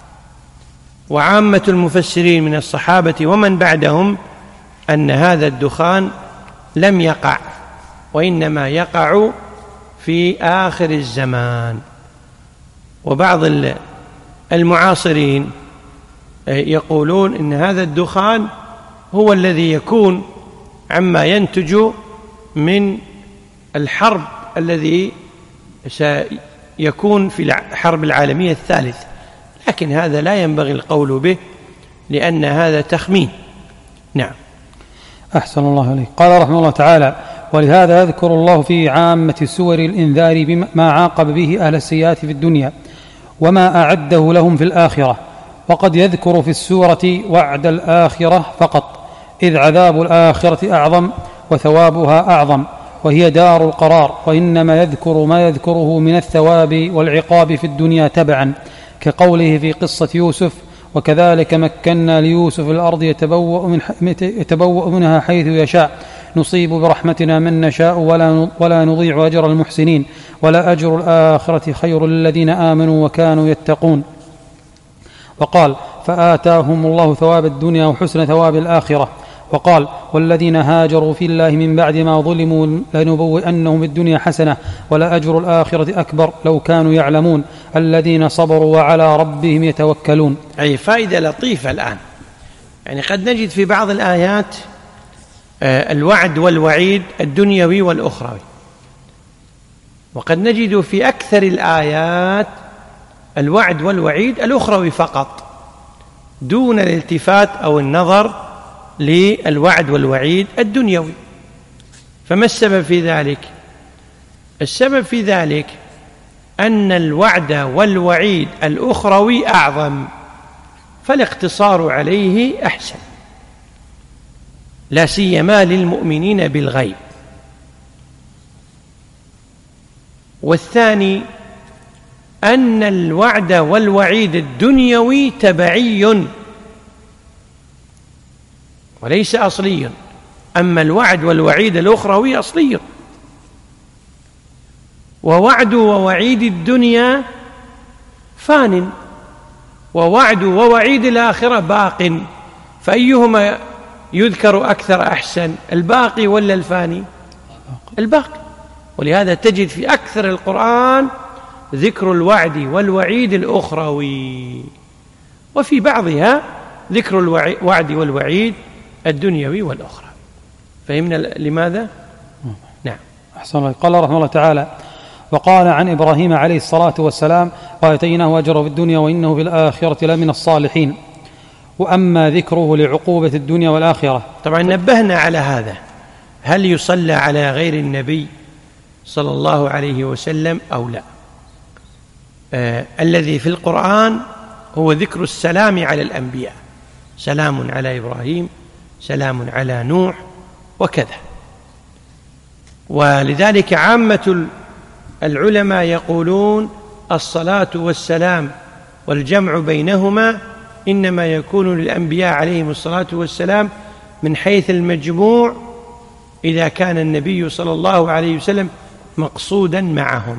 وعامة المفسرين من الصحابة ومن بعدهم أن هذا الدخان لم يقع، وإنما يقع في آخر الزمان. وبعض المعاصرين يقولون إن هذا الدخان هو الذي يكون عما ينتج من الحرب الذي سيكون في الحرب العالمية الثالثة، لكن هذا لا ينبغي القول به لأن هذا تخمين. نعم. أحسن الله عليك. قال رحمه الله تعالى: ولهذا يذكر الله في عامة سور الإنذار بما عاقب به أهل السيئات في الدنيا وما أعده لهم في الآخرة، وقد يذكر في السورة وعد الآخرة فقط، إذ عذاب الآخرة أعظم وثوابها أعظم وهي دار القرار، وإنما يذكر ما يذكره من الثواب والعقاب في الدنيا تبعا، كقوله في قصة يوسف: وكذلك مكنا ليوسف الأرض يتبوأ منها حيث يشاء نصيب برحمتنا من نشاء ولا نضيع أجر المحسنين ولا أجر الآخرة خير للذين آمنوا وكانوا يتقون. وقال: فآتاهم الله ثواب الدنيا وحسن ثواب الآخرة. وقال: والذين هاجروا في الله من بعد ما ظلموا لنبوئنهم الدنيا حسنة ولا أجر الآخرة أكبر لو كانوا يعلمون الذين صبروا وعلى ربهم يتوكلون. أي فائدة لطيفة الآن، يعني قد نجد في بعض الآيات الوعد والوعيد الدنيوي والأخروي، وقد نجد في أكثر الآيات الوعد والوعيد الأخروي فقط دون الالتفات أو النظر للوعد والوعيد الدنيوي. فما السبب في ذلك؟ السبب في ذلك أن الوعد والوعيد الأخروي أعظم، فالاقتصار عليه أحسن، لا سيما للمؤمنين بالغيب. والثاني أن الوعد والوعيد الدنيوي تبعي وليس أصلي، أما الوعد والوعيد الأخروي أصلي. ووعد ووعيد الدنيا فان، ووعد ووعيد الآخرة باق، فأيهما يذكر أكثر أحسن، الباقي ولا الفاني؟ الباقي. ولهذا تجد في أكثر القرآن ذكر الوعد والوعيد الأخروي، وفي بعضها ذكر الوعد والوعيد الدنيوي والأخرى. فهمنا لماذا؟ نعم. أحسن الله. قال رحمه الله تعالى: وقال عن إبراهيم عليه الصلاة والسلام: وآتيناه أجره في الدنيا وإنه في الآخرة لمن الصالحين. وأما ذكره لعقوبة الدنيا والآخرة. طبعا نبهنا على هذا، هل يصلى على غير النبي صلى الله عليه وسلم أو لا؟ الذي في القرآن هو ذكر السلام على الأنبياء، سلام على إبراهيم، سلام على نوح، وكذا. ولذلك عامة العلماء يقولون الصلاة والسلام والجمع بينهما إنما يكون للأنبياء عليهم الصلاة والسلام من حيث المجموع إذا كان النبي صلى الله عليه وسلم مقصودا معهم.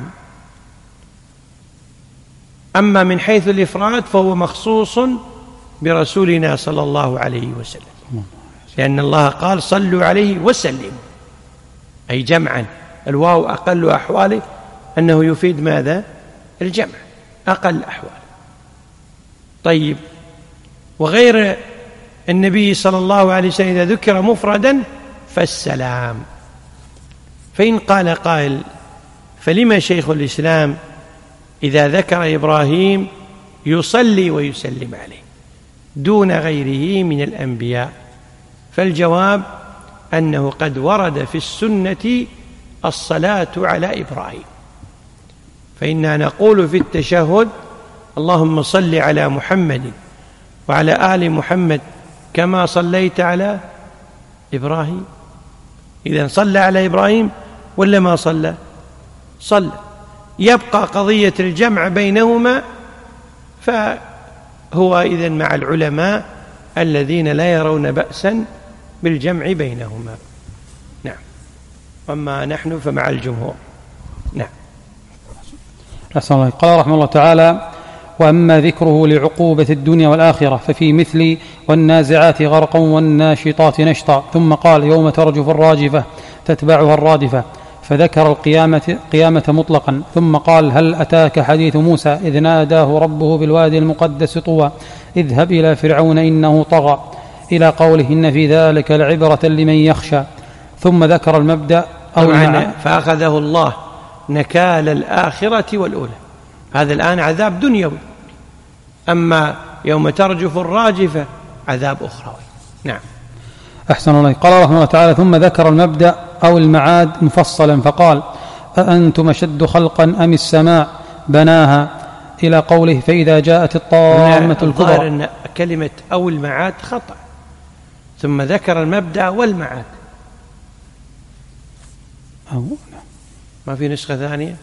أما من حيث الإفراد فهو مخصوص برسولنا صلى الله عليه وسلم، لأن الله قال: صلوا عليه وسلموا، أي جمعا. الواو أقل أحواله أنه يفيد ماذا؟ الجمع، أقل أحواله. طيب، وغير النبي صلى الله عليه وسلم إذا ذكر مفردا فالسلام. فإن قال قائل: فلما شيخ الإسلام إذا ذكر إبراهيم يصلي ويسلم عليه دون غيره من الأنبياء؟ فالجواب أنه قد ورد في السنة الصلاة على إبراهيم، فإننا نقول في التشهد: اللهم صل على محمد وعلى آل محمد كما صليت على إبراهيم. إذن صلى على إبراهيم ولا ما صلى؟ صلى. يبقى قضية الجمع بينهما، فهو إذن مع العلماء الذين لا يرون بأسا بالجمع بينهما. نعم. أما نحن فمع الجمهور. نعم. أحسن الله. قال رحمه الله تعالى: وأما ذكره لعقوبة الدنيا والآخرة ففي مثل والنازعات غرقا والناشطات نشطا. ثم قال: يوم ترجف الراجفة تتبعها الرادفة، فذكر القيامة مطلقا. ثم قال: هل أتاك حديث موسى إذ ناداه ربه بالوادي المقدس طوى اذهب إلى فرعون إنه طغى، إلى قوله: إن في ذلك لعبرة لمن يخشى. ثم ذكر المبدأ فأخذه الله نكال الآخرة والأولى. هذا الآن عذاب دنيوي، أما يوم ترجف الراجفة عذاب أخروي. نعم. أحسن الله. قال رحمه الله تعالى: ثم ذكر المبدأ أو المعاد مفصلا فقال: أأنتم أشد خلقا أم السماء بناها، إلى قوله: فإذا جاءت الطامة الكبرى. أن كلمة أو المعاد خطأ، ثم ذكر المبدأ والمعاد. ما في نسخة ثانية؟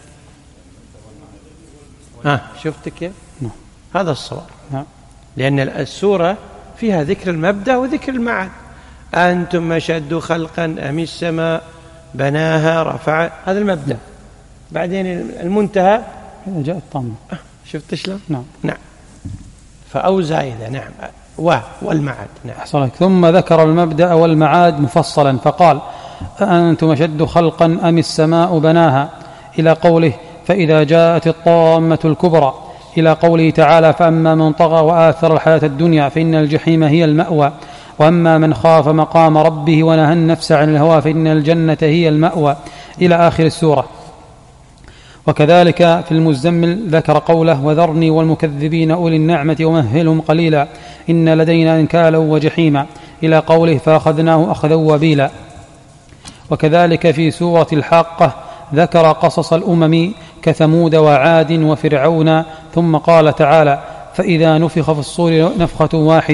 شفت كيف؟ هذا الصواب. لأن السورة فيها ذكر المبدأ وذكر المعاد. أنتم أشد خلقا أم السماء بناها رفع، هذا المبدأ. بعدين المنتهى إذا جاء الطامة. شفت شلون؟ نعم. فأو زائدة. نعم. والمعاد. نعم. ثم ذكر المبدأ والمعاد مفصلا فقال: أأنتم أشد خلقا أم السماء بناها، إلى قوله: فإذا جاءت الطامة الكبرى، إلى قوله تعالى: فأما من طغى وآثر الحياة الدنيا فإن الجحيم هي المأوى، وأما من خاف مقام ربه ونهى النفس عن الهوى فإن الجنة هي المأوى، إلى آخر السورة. وكذلك في المزمل ذكر قوله: وذرني والمكذبين أولي النعمة ومهلهم قليلا إن لدينا أنكالا وجحيما، إلى قوله: فأخذناه أخذا وبيلا. وكذلك في سورة الحاقة ذكر قصص الأمم كثمود وعاد وفرعون، ثم قال تعالى: فإذا نفخ في الصور نفخة واحدة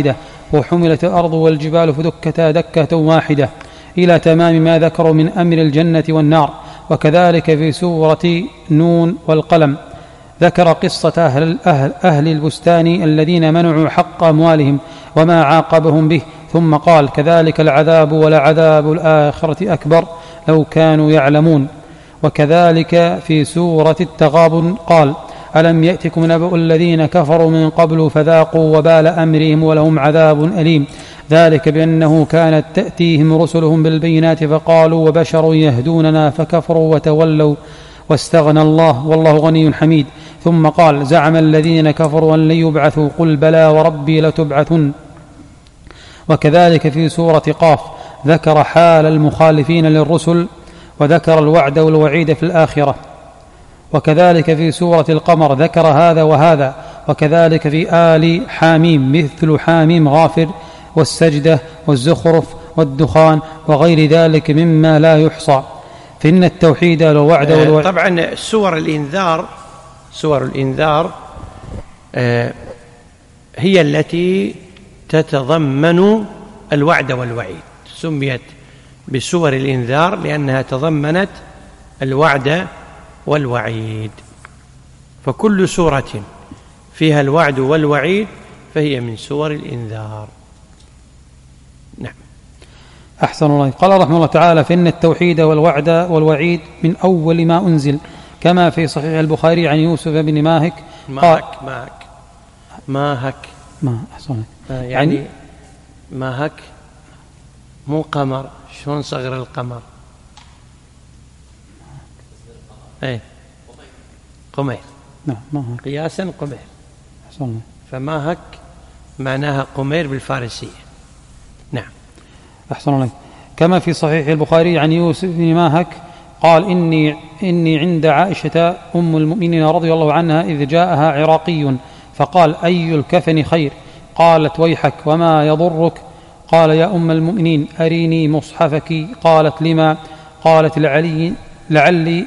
وحملت الأرض والجبال فدكتا دكة واحدة، إلى تمام ما ذكروا من أمر الجنة والنار. وكذلك في سورة نون والقلم ذكر قصة أهل البستان الذين منعوا حق أموالهم وما عاقبهم به، ثم قال: كذلك العذاب ولعذاب الآخرة أكبر لو كانوا يعلمون. وكذلك في سورة التغابن قال: ألم يأتكم نبأ الذين كفروا من قبل فذاقوا وبال أمرهم ولهم عذاب أليم، ذلك بأنه كانت تأتيهم رسلهم بالبينات فقالوا وبشر يهدوننا فكفروا وتولوا واستغنى الله والله غني حميد. ثم قال: زعم الذين كفروا أن لن يبعثوا، قل بلى وربي لتبعثن. وكذلك في سورة قاف ذكر حال المخالفين للرسل وذكر الوعد والوعيد في الآخرة. وكذلك في سورة القمر ذكر هذا وهذا. وكذلك في آل حاميم مثل حاميم غافر والسجدة والزخرف والدخان وغير ذلك مما لا يحصى. فإن التوحيد والوعد والوعيد. طبعا سور الإنذار هي التي تتضمن الوعد والوعيد، سميت بسور الإنذار لأنها تضمنت الوعد والوعيد، فكل سورة فيها الوعد والوعيد فهي من سور الإنذار. نعم. أحسن الله. قال رحمه الله تعالى: فإن التوحيد والوعد والوعيد من أول ما أنزل، كما في صحيح البخاري عن يوسف بن ماهك يعني ماهك مو قمر، شلون صغر القمر؟ قمير. نعم ماهك قياسا قمير. أحسن. فماهك معناها قمير بالفارسية. نعم. أحسن الله. كما في صحيح البخاري عن يوسف بن ماهك قال: إني عند عائشة أم المؤمنين رضي الله عنها إذ جاءها عراقي فقال: أي الكفن خير؟ قالت: ويحك وما يضرك؟ قال: يا أم المؤمنين أريني مصحفك. قالت: لما؟ قالت: لعلي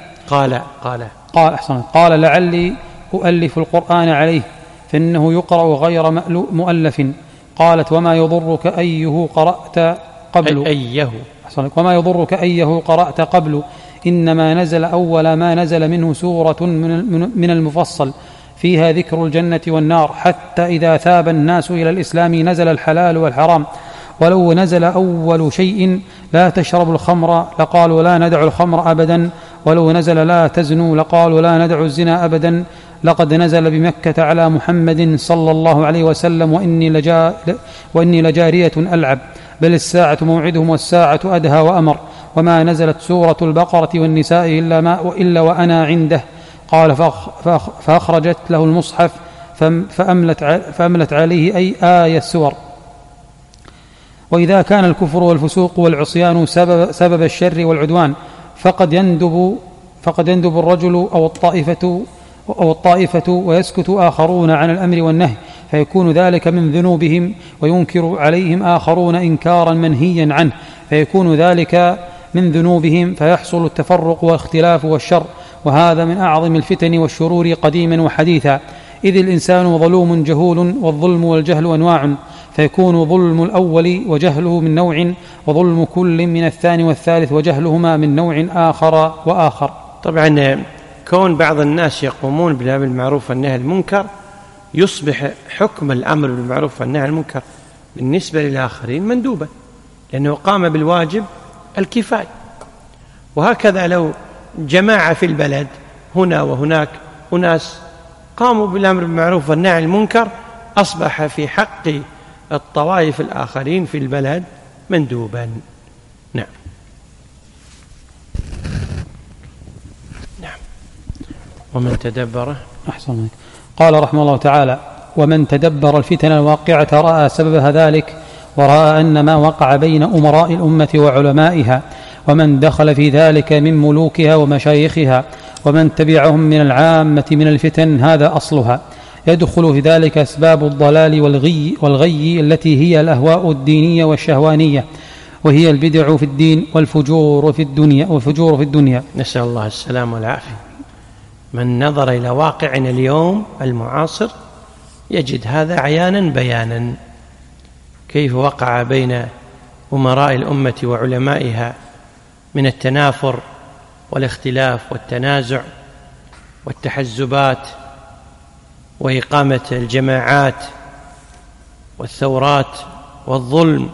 قال لعلي أؤلف القرآن عليه فإنه يقرأ غير مؤلف. قالت: وما يضرك أيه قرأت قبل؟ وما يضرك أيه قرأت قبل؟ إنما نزل أول ما نزل منه سورة من المفصل فيها ذكر الجنة والنار، حتى إذا ثاب الناس إلى الإسلام نزل الحلال والحرام. ولو نزل أول شيء لا تشربوا الخمر لقالوا لا ندع الخمر أبدا، ولو نزل لا تزنوا لقالوا لا ندع الزنا أبدا. لقد نزل بمكة على محمد صلى الله عليه وسلم وإني لجارية ألعب، بل الساعة موعدهم والساعة أدهى وأمر. وما نزلت سورة البقرة والنساء إلا وأنا عنده. قال: فأخرجت له المصحف فأملت عليه أي آية السور. وإذا كان الكفر والفسوق والعصيان سبب الشر والعدوان فقد يندب الرجل أو الطائفة ويسكت آخرون عن الأمر والنهي، فيكون ذلك من ذنوبهم، وينكر عليهم آخرون إنكارا منهيا عنه، فيكون ذلك من ذنوبهم، فيحصل التفرق والاختلاف والشر. وهذا من أعظم الفتن والشرور قديما وحديثا، إذ الإنسان ظلوم جهول، والظلم والجهل أنواع، فيكون ظلم الأول وجهله من نوع، وظلم كل من الثاني والثالث وجهلهما من نوع آخر وآخر. طبعا كون بعض الناس يقومون بالأمر بالمعروف والنهي عن المنكر يصبح حكم الأمر بالمعروف والنهي عن المنكر بالنسبة للآخرين مندوبا، لأنه قام بالواجب الكفاية. وهكذا لو جماعة في البلد هنا وهناك أناس قاموا بالأمر بالمعروف والنهي عن المنكر أصبح في حق الطوائف الآخرين في البلد مندوبا. نعم. ومن تدبر. أحسن الله. قال رحمه الله تعالى: ومن تدبر الفتن الواقعة رأى سببها ذلك، ورأى أن ما وقع بين أمراء الأمة وعلمائها ومن دخل في ذلك من ملوكها ومشايخها ومن تبعهم من العامة من الفتن هذا أصلها، يدخل في ذلك أسباب الضلال والغي التي هي الأهواء الدينية والشهوانية، وهي البدع في الدين والفجور في الدنيا. نسأل الله السلام والعافية. من نظر إلى واقعنا اليوم المعاصر يجد هذا عيانا بيانا، كيف وقع بين أمراء الأمة وعلمائها من التنافر والاختلاف والتنازع والتحزبات وإقامة الجماعات والثورات والظلم.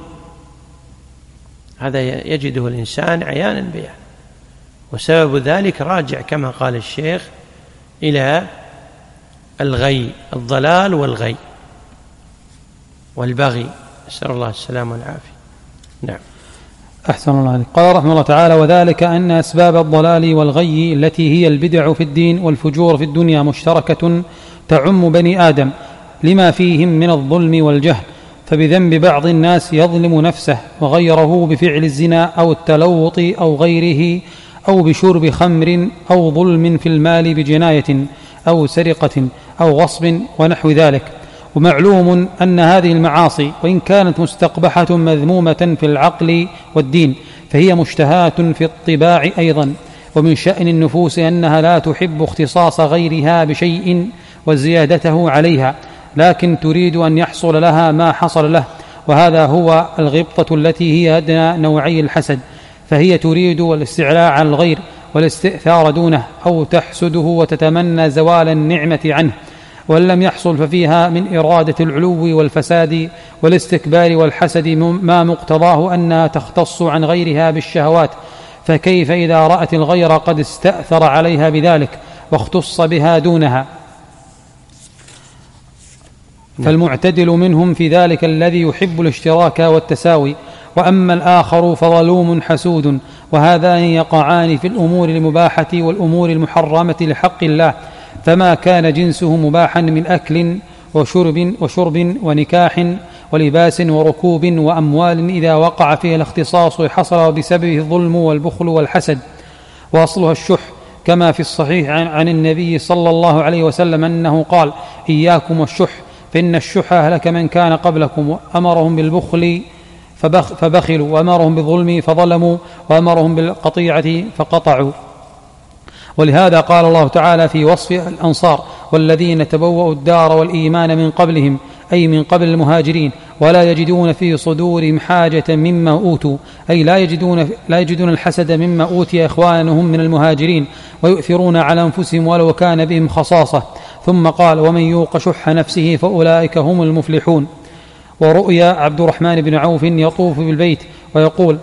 هذا يجده الإنسان عيانا بيانا، وسبب ذلك راجع كما قال الشيخ إلى الغي، الضلال والغي والبغي، نسأل الله السلامة والعافية. نعم. أحسن الله عليك. قال رحمه الله تعالى: وذلك أن أسباب الضلال والغي التي هي البدع في الدين والفجور في الدنيا مشتركة تعم بني آدم لما فيهم من الظلم والجهل، فبذنب بعض الناس يظلم نفسه وغيره بفعل الزنا أو التلوط أو غيره، أو بشرب خمر، أو ظلم في المال بجناية أو سرقة أو غصب ونحو ذلك. ومعلوم أن هذه المعاصي وإن كانت مستقبحة مذمومة في العقل والدين فهي مشتهاة في الطباع أيضا، ومن شأن النفوس أنها لا تحب اختصاص غيرها بشيء وزيادته عليها، لكن تريد أن يحصل لها ما حصل له، وهذا هو الغبطة التي هي أدنى نوعي الحسد، فهي تريد الاستعلاء على الغير والاستئثار دونه، أو تحسده وتتمنى زوال النعمة عنه، وإن لم يحصل ففيها من إرادة العلو والفساد والاستكبار والحسد ما مقتضاه أنها تختص عن غيرها بالشهوات، فكيف إذا رأت الغير قد استأثر عليها بذلك واختص بها دونها؟ فالمعتدل منهم في ذلك الذي يحب الاشتراك والتساوي، وأما الآخر فظلوم حسود، وهذان يقعان في الأمور المباحة والأمور المحرمة لحق الله، فما كان جنسه مباحا من أكل وشرب ونكاح ولباس وركوب وأموال إذا وقع فيه الاختصاص حصل بسببه الظلم والبخل والحسد، وأصلها الشح، كما في الصحيح عن النبي صلى الله عليه وسلم أنه قال: إياكم والشح، فإن الشح أهلك من كان قبلكم، وأمرهم بالبخل فبخلوا، وأمرهم بالظلم فظلموا، وأمرهم بالقطيعة فقطعوا. ولهذا قال الله تعالى في وصف الأنصار: والذين تبوأوا الدار والإيمان من قبلهم، أي من قبل المهاجرين، ولا يجدون في صدورهم حاجة مما أوتوا، أي لا يجدون الحسد مما أوتي إخوانهم من المهاجرين، ويؤثرون على أنفسهم ولو كان بهم خصاصة. ثم قال: ومن يوق شح نفسه فأولئك هم المفلحون. ورؤيا عبد الرحمن بن عوف يطوف بالبيت ويقول: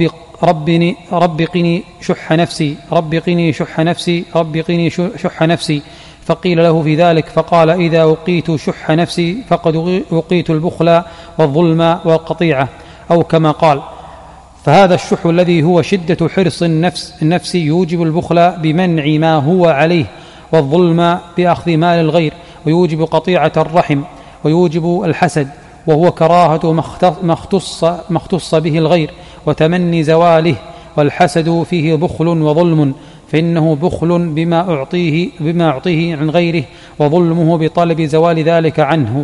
رب قني شح نفسي، رب قني شح نفسي، رب قني شح نفسي. فقيل له في ذلك فقال: إذا وقيت شح نفسي فقد وقيت البخل والظلم والقطيعة، أو كما قال. فهذا الشح الذي هو شدة حرص النفس يوجب البخل بمنع ما هو عليه، والظلم بأخذ مال الغير، ويوجب قطيعة الرحم، ويوجب الحسد، وهو كراهة ما اختص به الغير وتمني زواله. والحسد فيه بخل وظلم، فإنه بخل بما أعطيه عن غيره، وظلمه بطلب زوال ذلك عنه.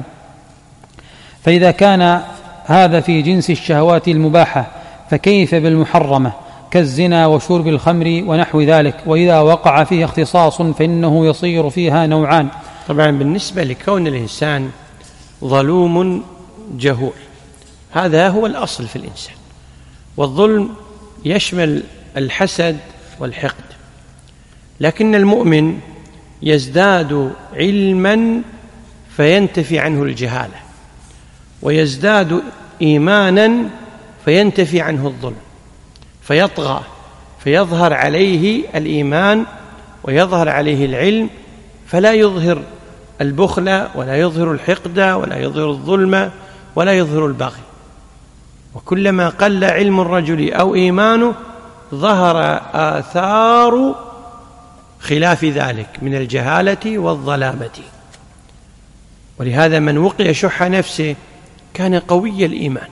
فإذا كان هذا في جنس الشهوات المباحة، فكيف بالمحرمة كالزنا وشرب الخمر ونحو ذلك؟ وإذا وقع فيه اختصاص فإنه يصير فيها نوعان. طبعا بالنسبة لكون الإنسان ظلوم جهول، هذا هو الأصل في الإنسان، والظلم يشمل الحسد والحقد، لكن المؤمن يزداد علما فينتفي عنه الجهالة، ويزداد إيمانا فينتفي عنه الظلم، فيطغى، فيظهر عليه الإيمان ويظهر عليه العلم، فلا يظهر البخل ولا يظهر الحقد ولا يظهر الظلم ولا يظهر البغي. وكلما قل علم الرجل أو إيمانه ظهر آثار خلاف ذلك من الجهالة والظلامة. ولهذا من وقي شح نفسه كان قوي الإيمان،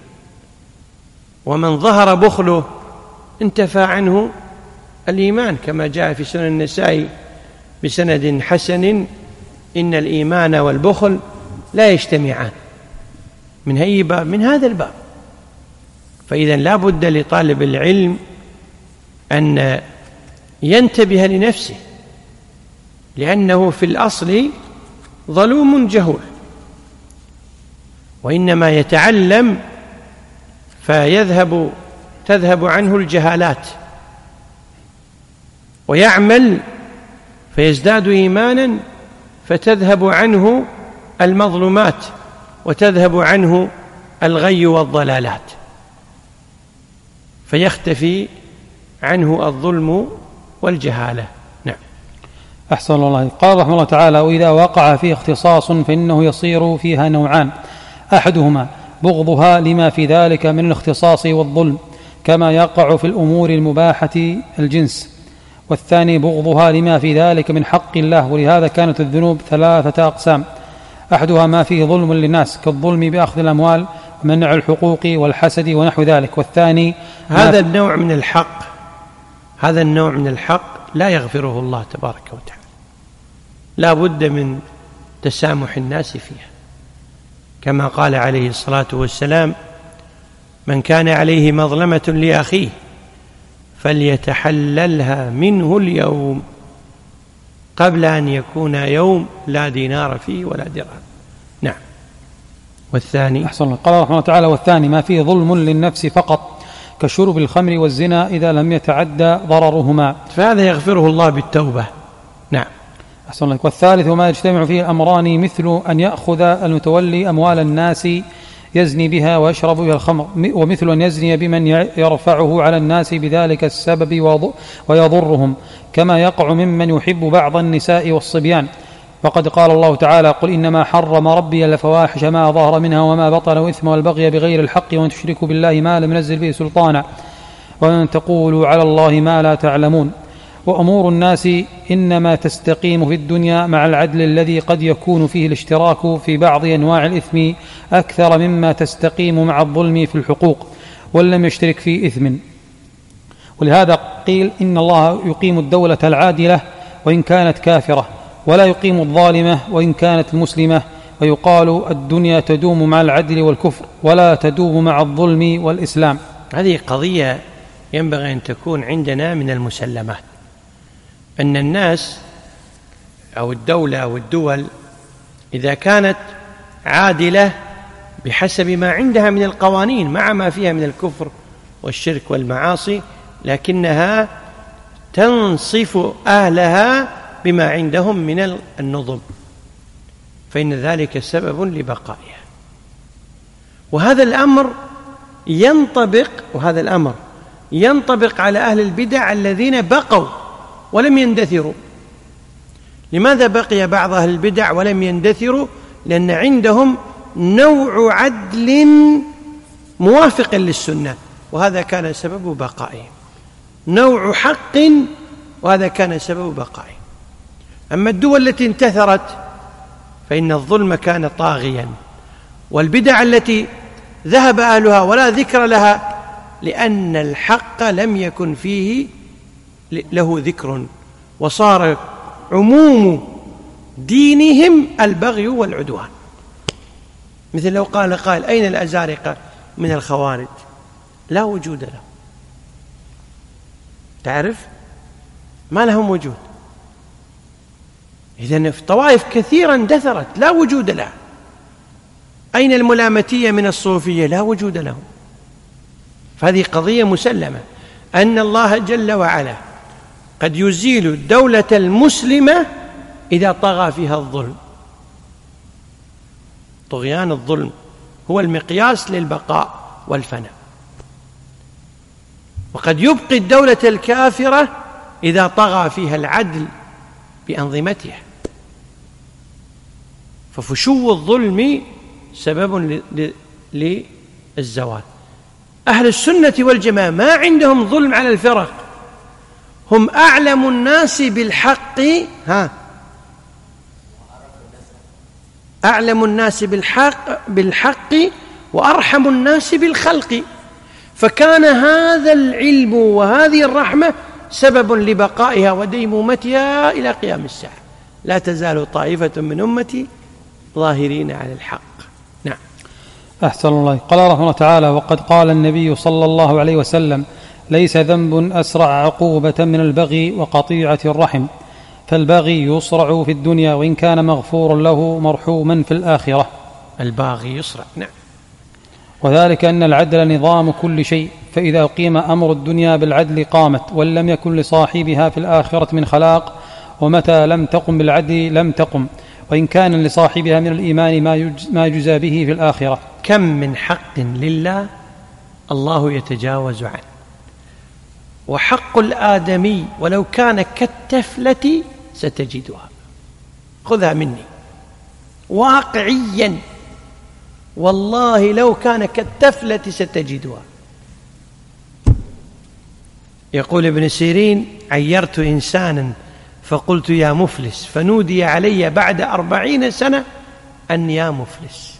ومن ظهر بخله انتفى عنه الإيمان، كما جاء في سنن النسائي بسند حسن: إن الإيمان والبخل لا يجتمعان. من أي باب؟ من هذا الباب. فإذا لا بد لطالب العلم أن ينتبه لنفسه، لأنه في الأصل ظلوم جهول، وإنما يتعلم تذهب عنه الجهالات، ويعمل فيزداد إيمانا، فتذهب عنه المظلمات وتذهب عنه الغي والضلالات، فيختفي عنه الظلم والجهالة. نعم. أحسن الله. قال رحمه الله تعالى: وإذا وقع فيه اختصاص فإنه يصير فيها نوعان: أحدهما بغضها لما في ذلك من الاختصاص والظلم كما يقع في الأمور المباحة الجنس، والثاني بغضها لما في ذلك من حق الله. ولهذا كانت الذنوب 3 أقسام: أحدها ما فيه ظلم للناس كالظلم بأخذ الأموال ومنع الحقوق والحسد ونحو ذلك، والثاني هذا النوع من الحق لا يغفره الله تبارك وتعالى، لا بد من تسامح الناس فيها، كما قال عليه الصلاة والسلام: من كان عليه مظلمة لأخيه فليتحللها منه اليوم قبل أن يكون يوم لا دينار فيه ولا درهم. نعم. والثاني أحسن الله. قال رحمه الله تعالى: والثاني ما فيه ظلم للنفس فقط كشرب الخمر والزنا إذا لم يتعدى ضررهما، فهذا يغفره الله بالتوبة. نعم. أحسن الله. والثالث ما يجتمع فيه الأمران مثل أن يأخذ المتولي أموال الناس يزني بها ويشرب بها الخمر، ومثل أن يزني بمن يرفعه على الناس بذلك السبب ويضرهم، كما يقع ممن يحب بعض النساء والصبيان. وقد قال الله تعالى: قل إنما حرم ربي الفواحش ما ظهر منها وما بطن والإثم والبغي بغير الحق وأن تشركوا بالله ما لم ينزل به سلطانا وأن تقولوا على الله ما لا تعلمون. وأمور الناس إنما تستقيم في الدنيا مع العدل الذي قد يكون فيه الاشتراك في بعض أنواع الإثم أكثر مما تستقيم مع الظلم في الحقوق ولم يشترك في إثم. ولهذا قيل إن الله يقيم الدولة العادلة وإن كانت كافرة، ولا يقيم الظالمة وإن كانت مسلمة، ويقال الدنيا تدوم مع العدل والكفر ولا تدوم مع الظلم والإسلام. هذه قضية ينبغي أن تكون عندنا من المسلمات، أن الناس أو الدولة أو الدول إذا كانت عادلة بحسب ما عندها من القوانين مع ما فيها من الكفر والشرك والمعاصي، لكنها تنصف أهلها بما عندهم من النظم، فإن ذلك سبب لبقائها. وهذا الأمر ينطبق على أهل البدع الذين بقوا ولم يندثروا. لماذا بقي بعض أهل البدع ولم يندثروا؟ لأن عندهم نوع عدل موافق للسنة، وهذا كان سبب بقائهم، نوع حق، وهذا كان سبب بقائهم. أما الدول التي انتثرت فإن الظلم كان طاغيا، والبدع التي ذهب أهلها ولا ذكر لها لأن الحق لم يكن فيه له ذكر، وصار عموم دينهم البغي والعدوان. مثل لو قال قائل: أين الأزارقة من الخوارج؟ لا وجود لهم، تعرف ما لهم وجود. إذن في طوائف كثيرة اندثرت لا وجود لها. أين الملامتية من الصوفية؟ لا وجود لهم. فهذه قضية مسلمة أن الله جل وعلا قد يزيل الدولة المسلمة إذا طغى فيها الظلم. طغيان الظلم هو المقياس للبقاء والفناء. وقد يبقي الدولة الكافرة إذا طغى فيها العدل بأنظمتها. ففشو الظلم سبب للزوال. أهل السنة والجماعة ما عندهم ظلم على الفرق، هم أعلم الناس بالحق، أعلم الناس بالحق وأرحم الناس بالخلق. فكان هذا العلم وهذه الرحمة سبب لبقائها وديمومتها إلى قيام الساعة. لا تزال طائفة من أمتي ظاهرين على الحق. نعم. أحسن الله. قال رحمه الله تعالى: وقد قال النبي صلى الله عليه وسلم: ليس ذنب أسرع عقوبة من البغي وقطيعة الرحم، فالباغي يصرع في الدنيا وإن كان مغفورا له مرحوما في الآخرة. الباغي يصرع. نعم. وذلك أن العدل نظام كل شيء، فإذا أقيم أمر الدنيا بالعدل قامت، وإن لم يكن لصاحبها في الآخرة من خلاق، ومتى لم تقم بالعدل لم تقم، وإن كان لصاحبها من الإيمان ما يجزى به في الآخرة. كم من حق لله الله يتجاوز عنه، وحق الآدمي ولو كان كالتفلة ستجدها، خذها مني واقعيا، والله لو كان كالتفلة ستجدها. يقول ابن سيرين: عيرت إنسانا فقلت يا مفلس، فنودي علي بعد 40 سنة أن يا مفلس.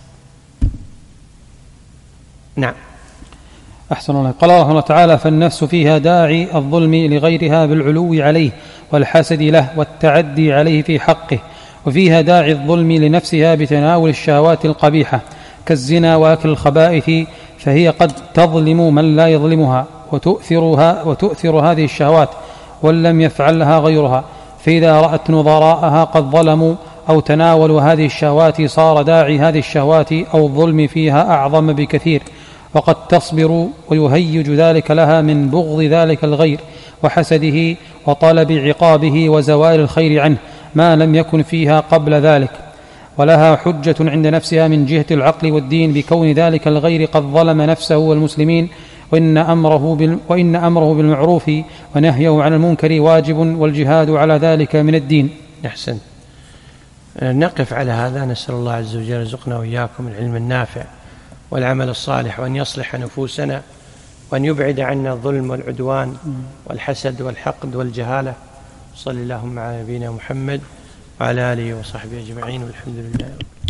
نعم. أحسن الله. قال الله تعالى: فالنفس فيها داعي الظلم لغيرها بالعلو عليه والحسد له والتعدي عليه في حقه، وفيها داعي الظلم لنفسها بتناول الشهوات القبيحة كالزنا وأكل الخبائث، فهي قد تظلم من لا يظلمها وتؤثر هذه الشهوات وإن لم يفعلها غيرها، فإذا رأت نظراءها قد ظلموا أو تناولوا هذه الشهوات صار داعي هذه الشهوات أو الظلم فيها أعظم بكثير، وقد تصبر ويهيج ذلك لها من بغض ذلك الغير وحسده وطلب عقابه وزوال الخير عنه ما لم يكن فيها قبل ذلك، ولها حجة عند نفسها من جهة العقل والدين بكون ذلك الغير قد ظلم نفسه والمسلمين، وإن أمره بالمعروف ونهيه عن المنكر واجب، والجهاد على ذلك من الدين. أحسن. نقف على هذا. نسأل الله عز وجل يرزقنا وإياكم العلم النافع والعمل الصالح، وأن يصلح نفوسنا، وأن يبعد عنا الظلم والعدوان والحسد والحقد والجهالة. صلى اللهم على نبينا محمد وعلى آله وصحبه أجمعين، والحمد لله.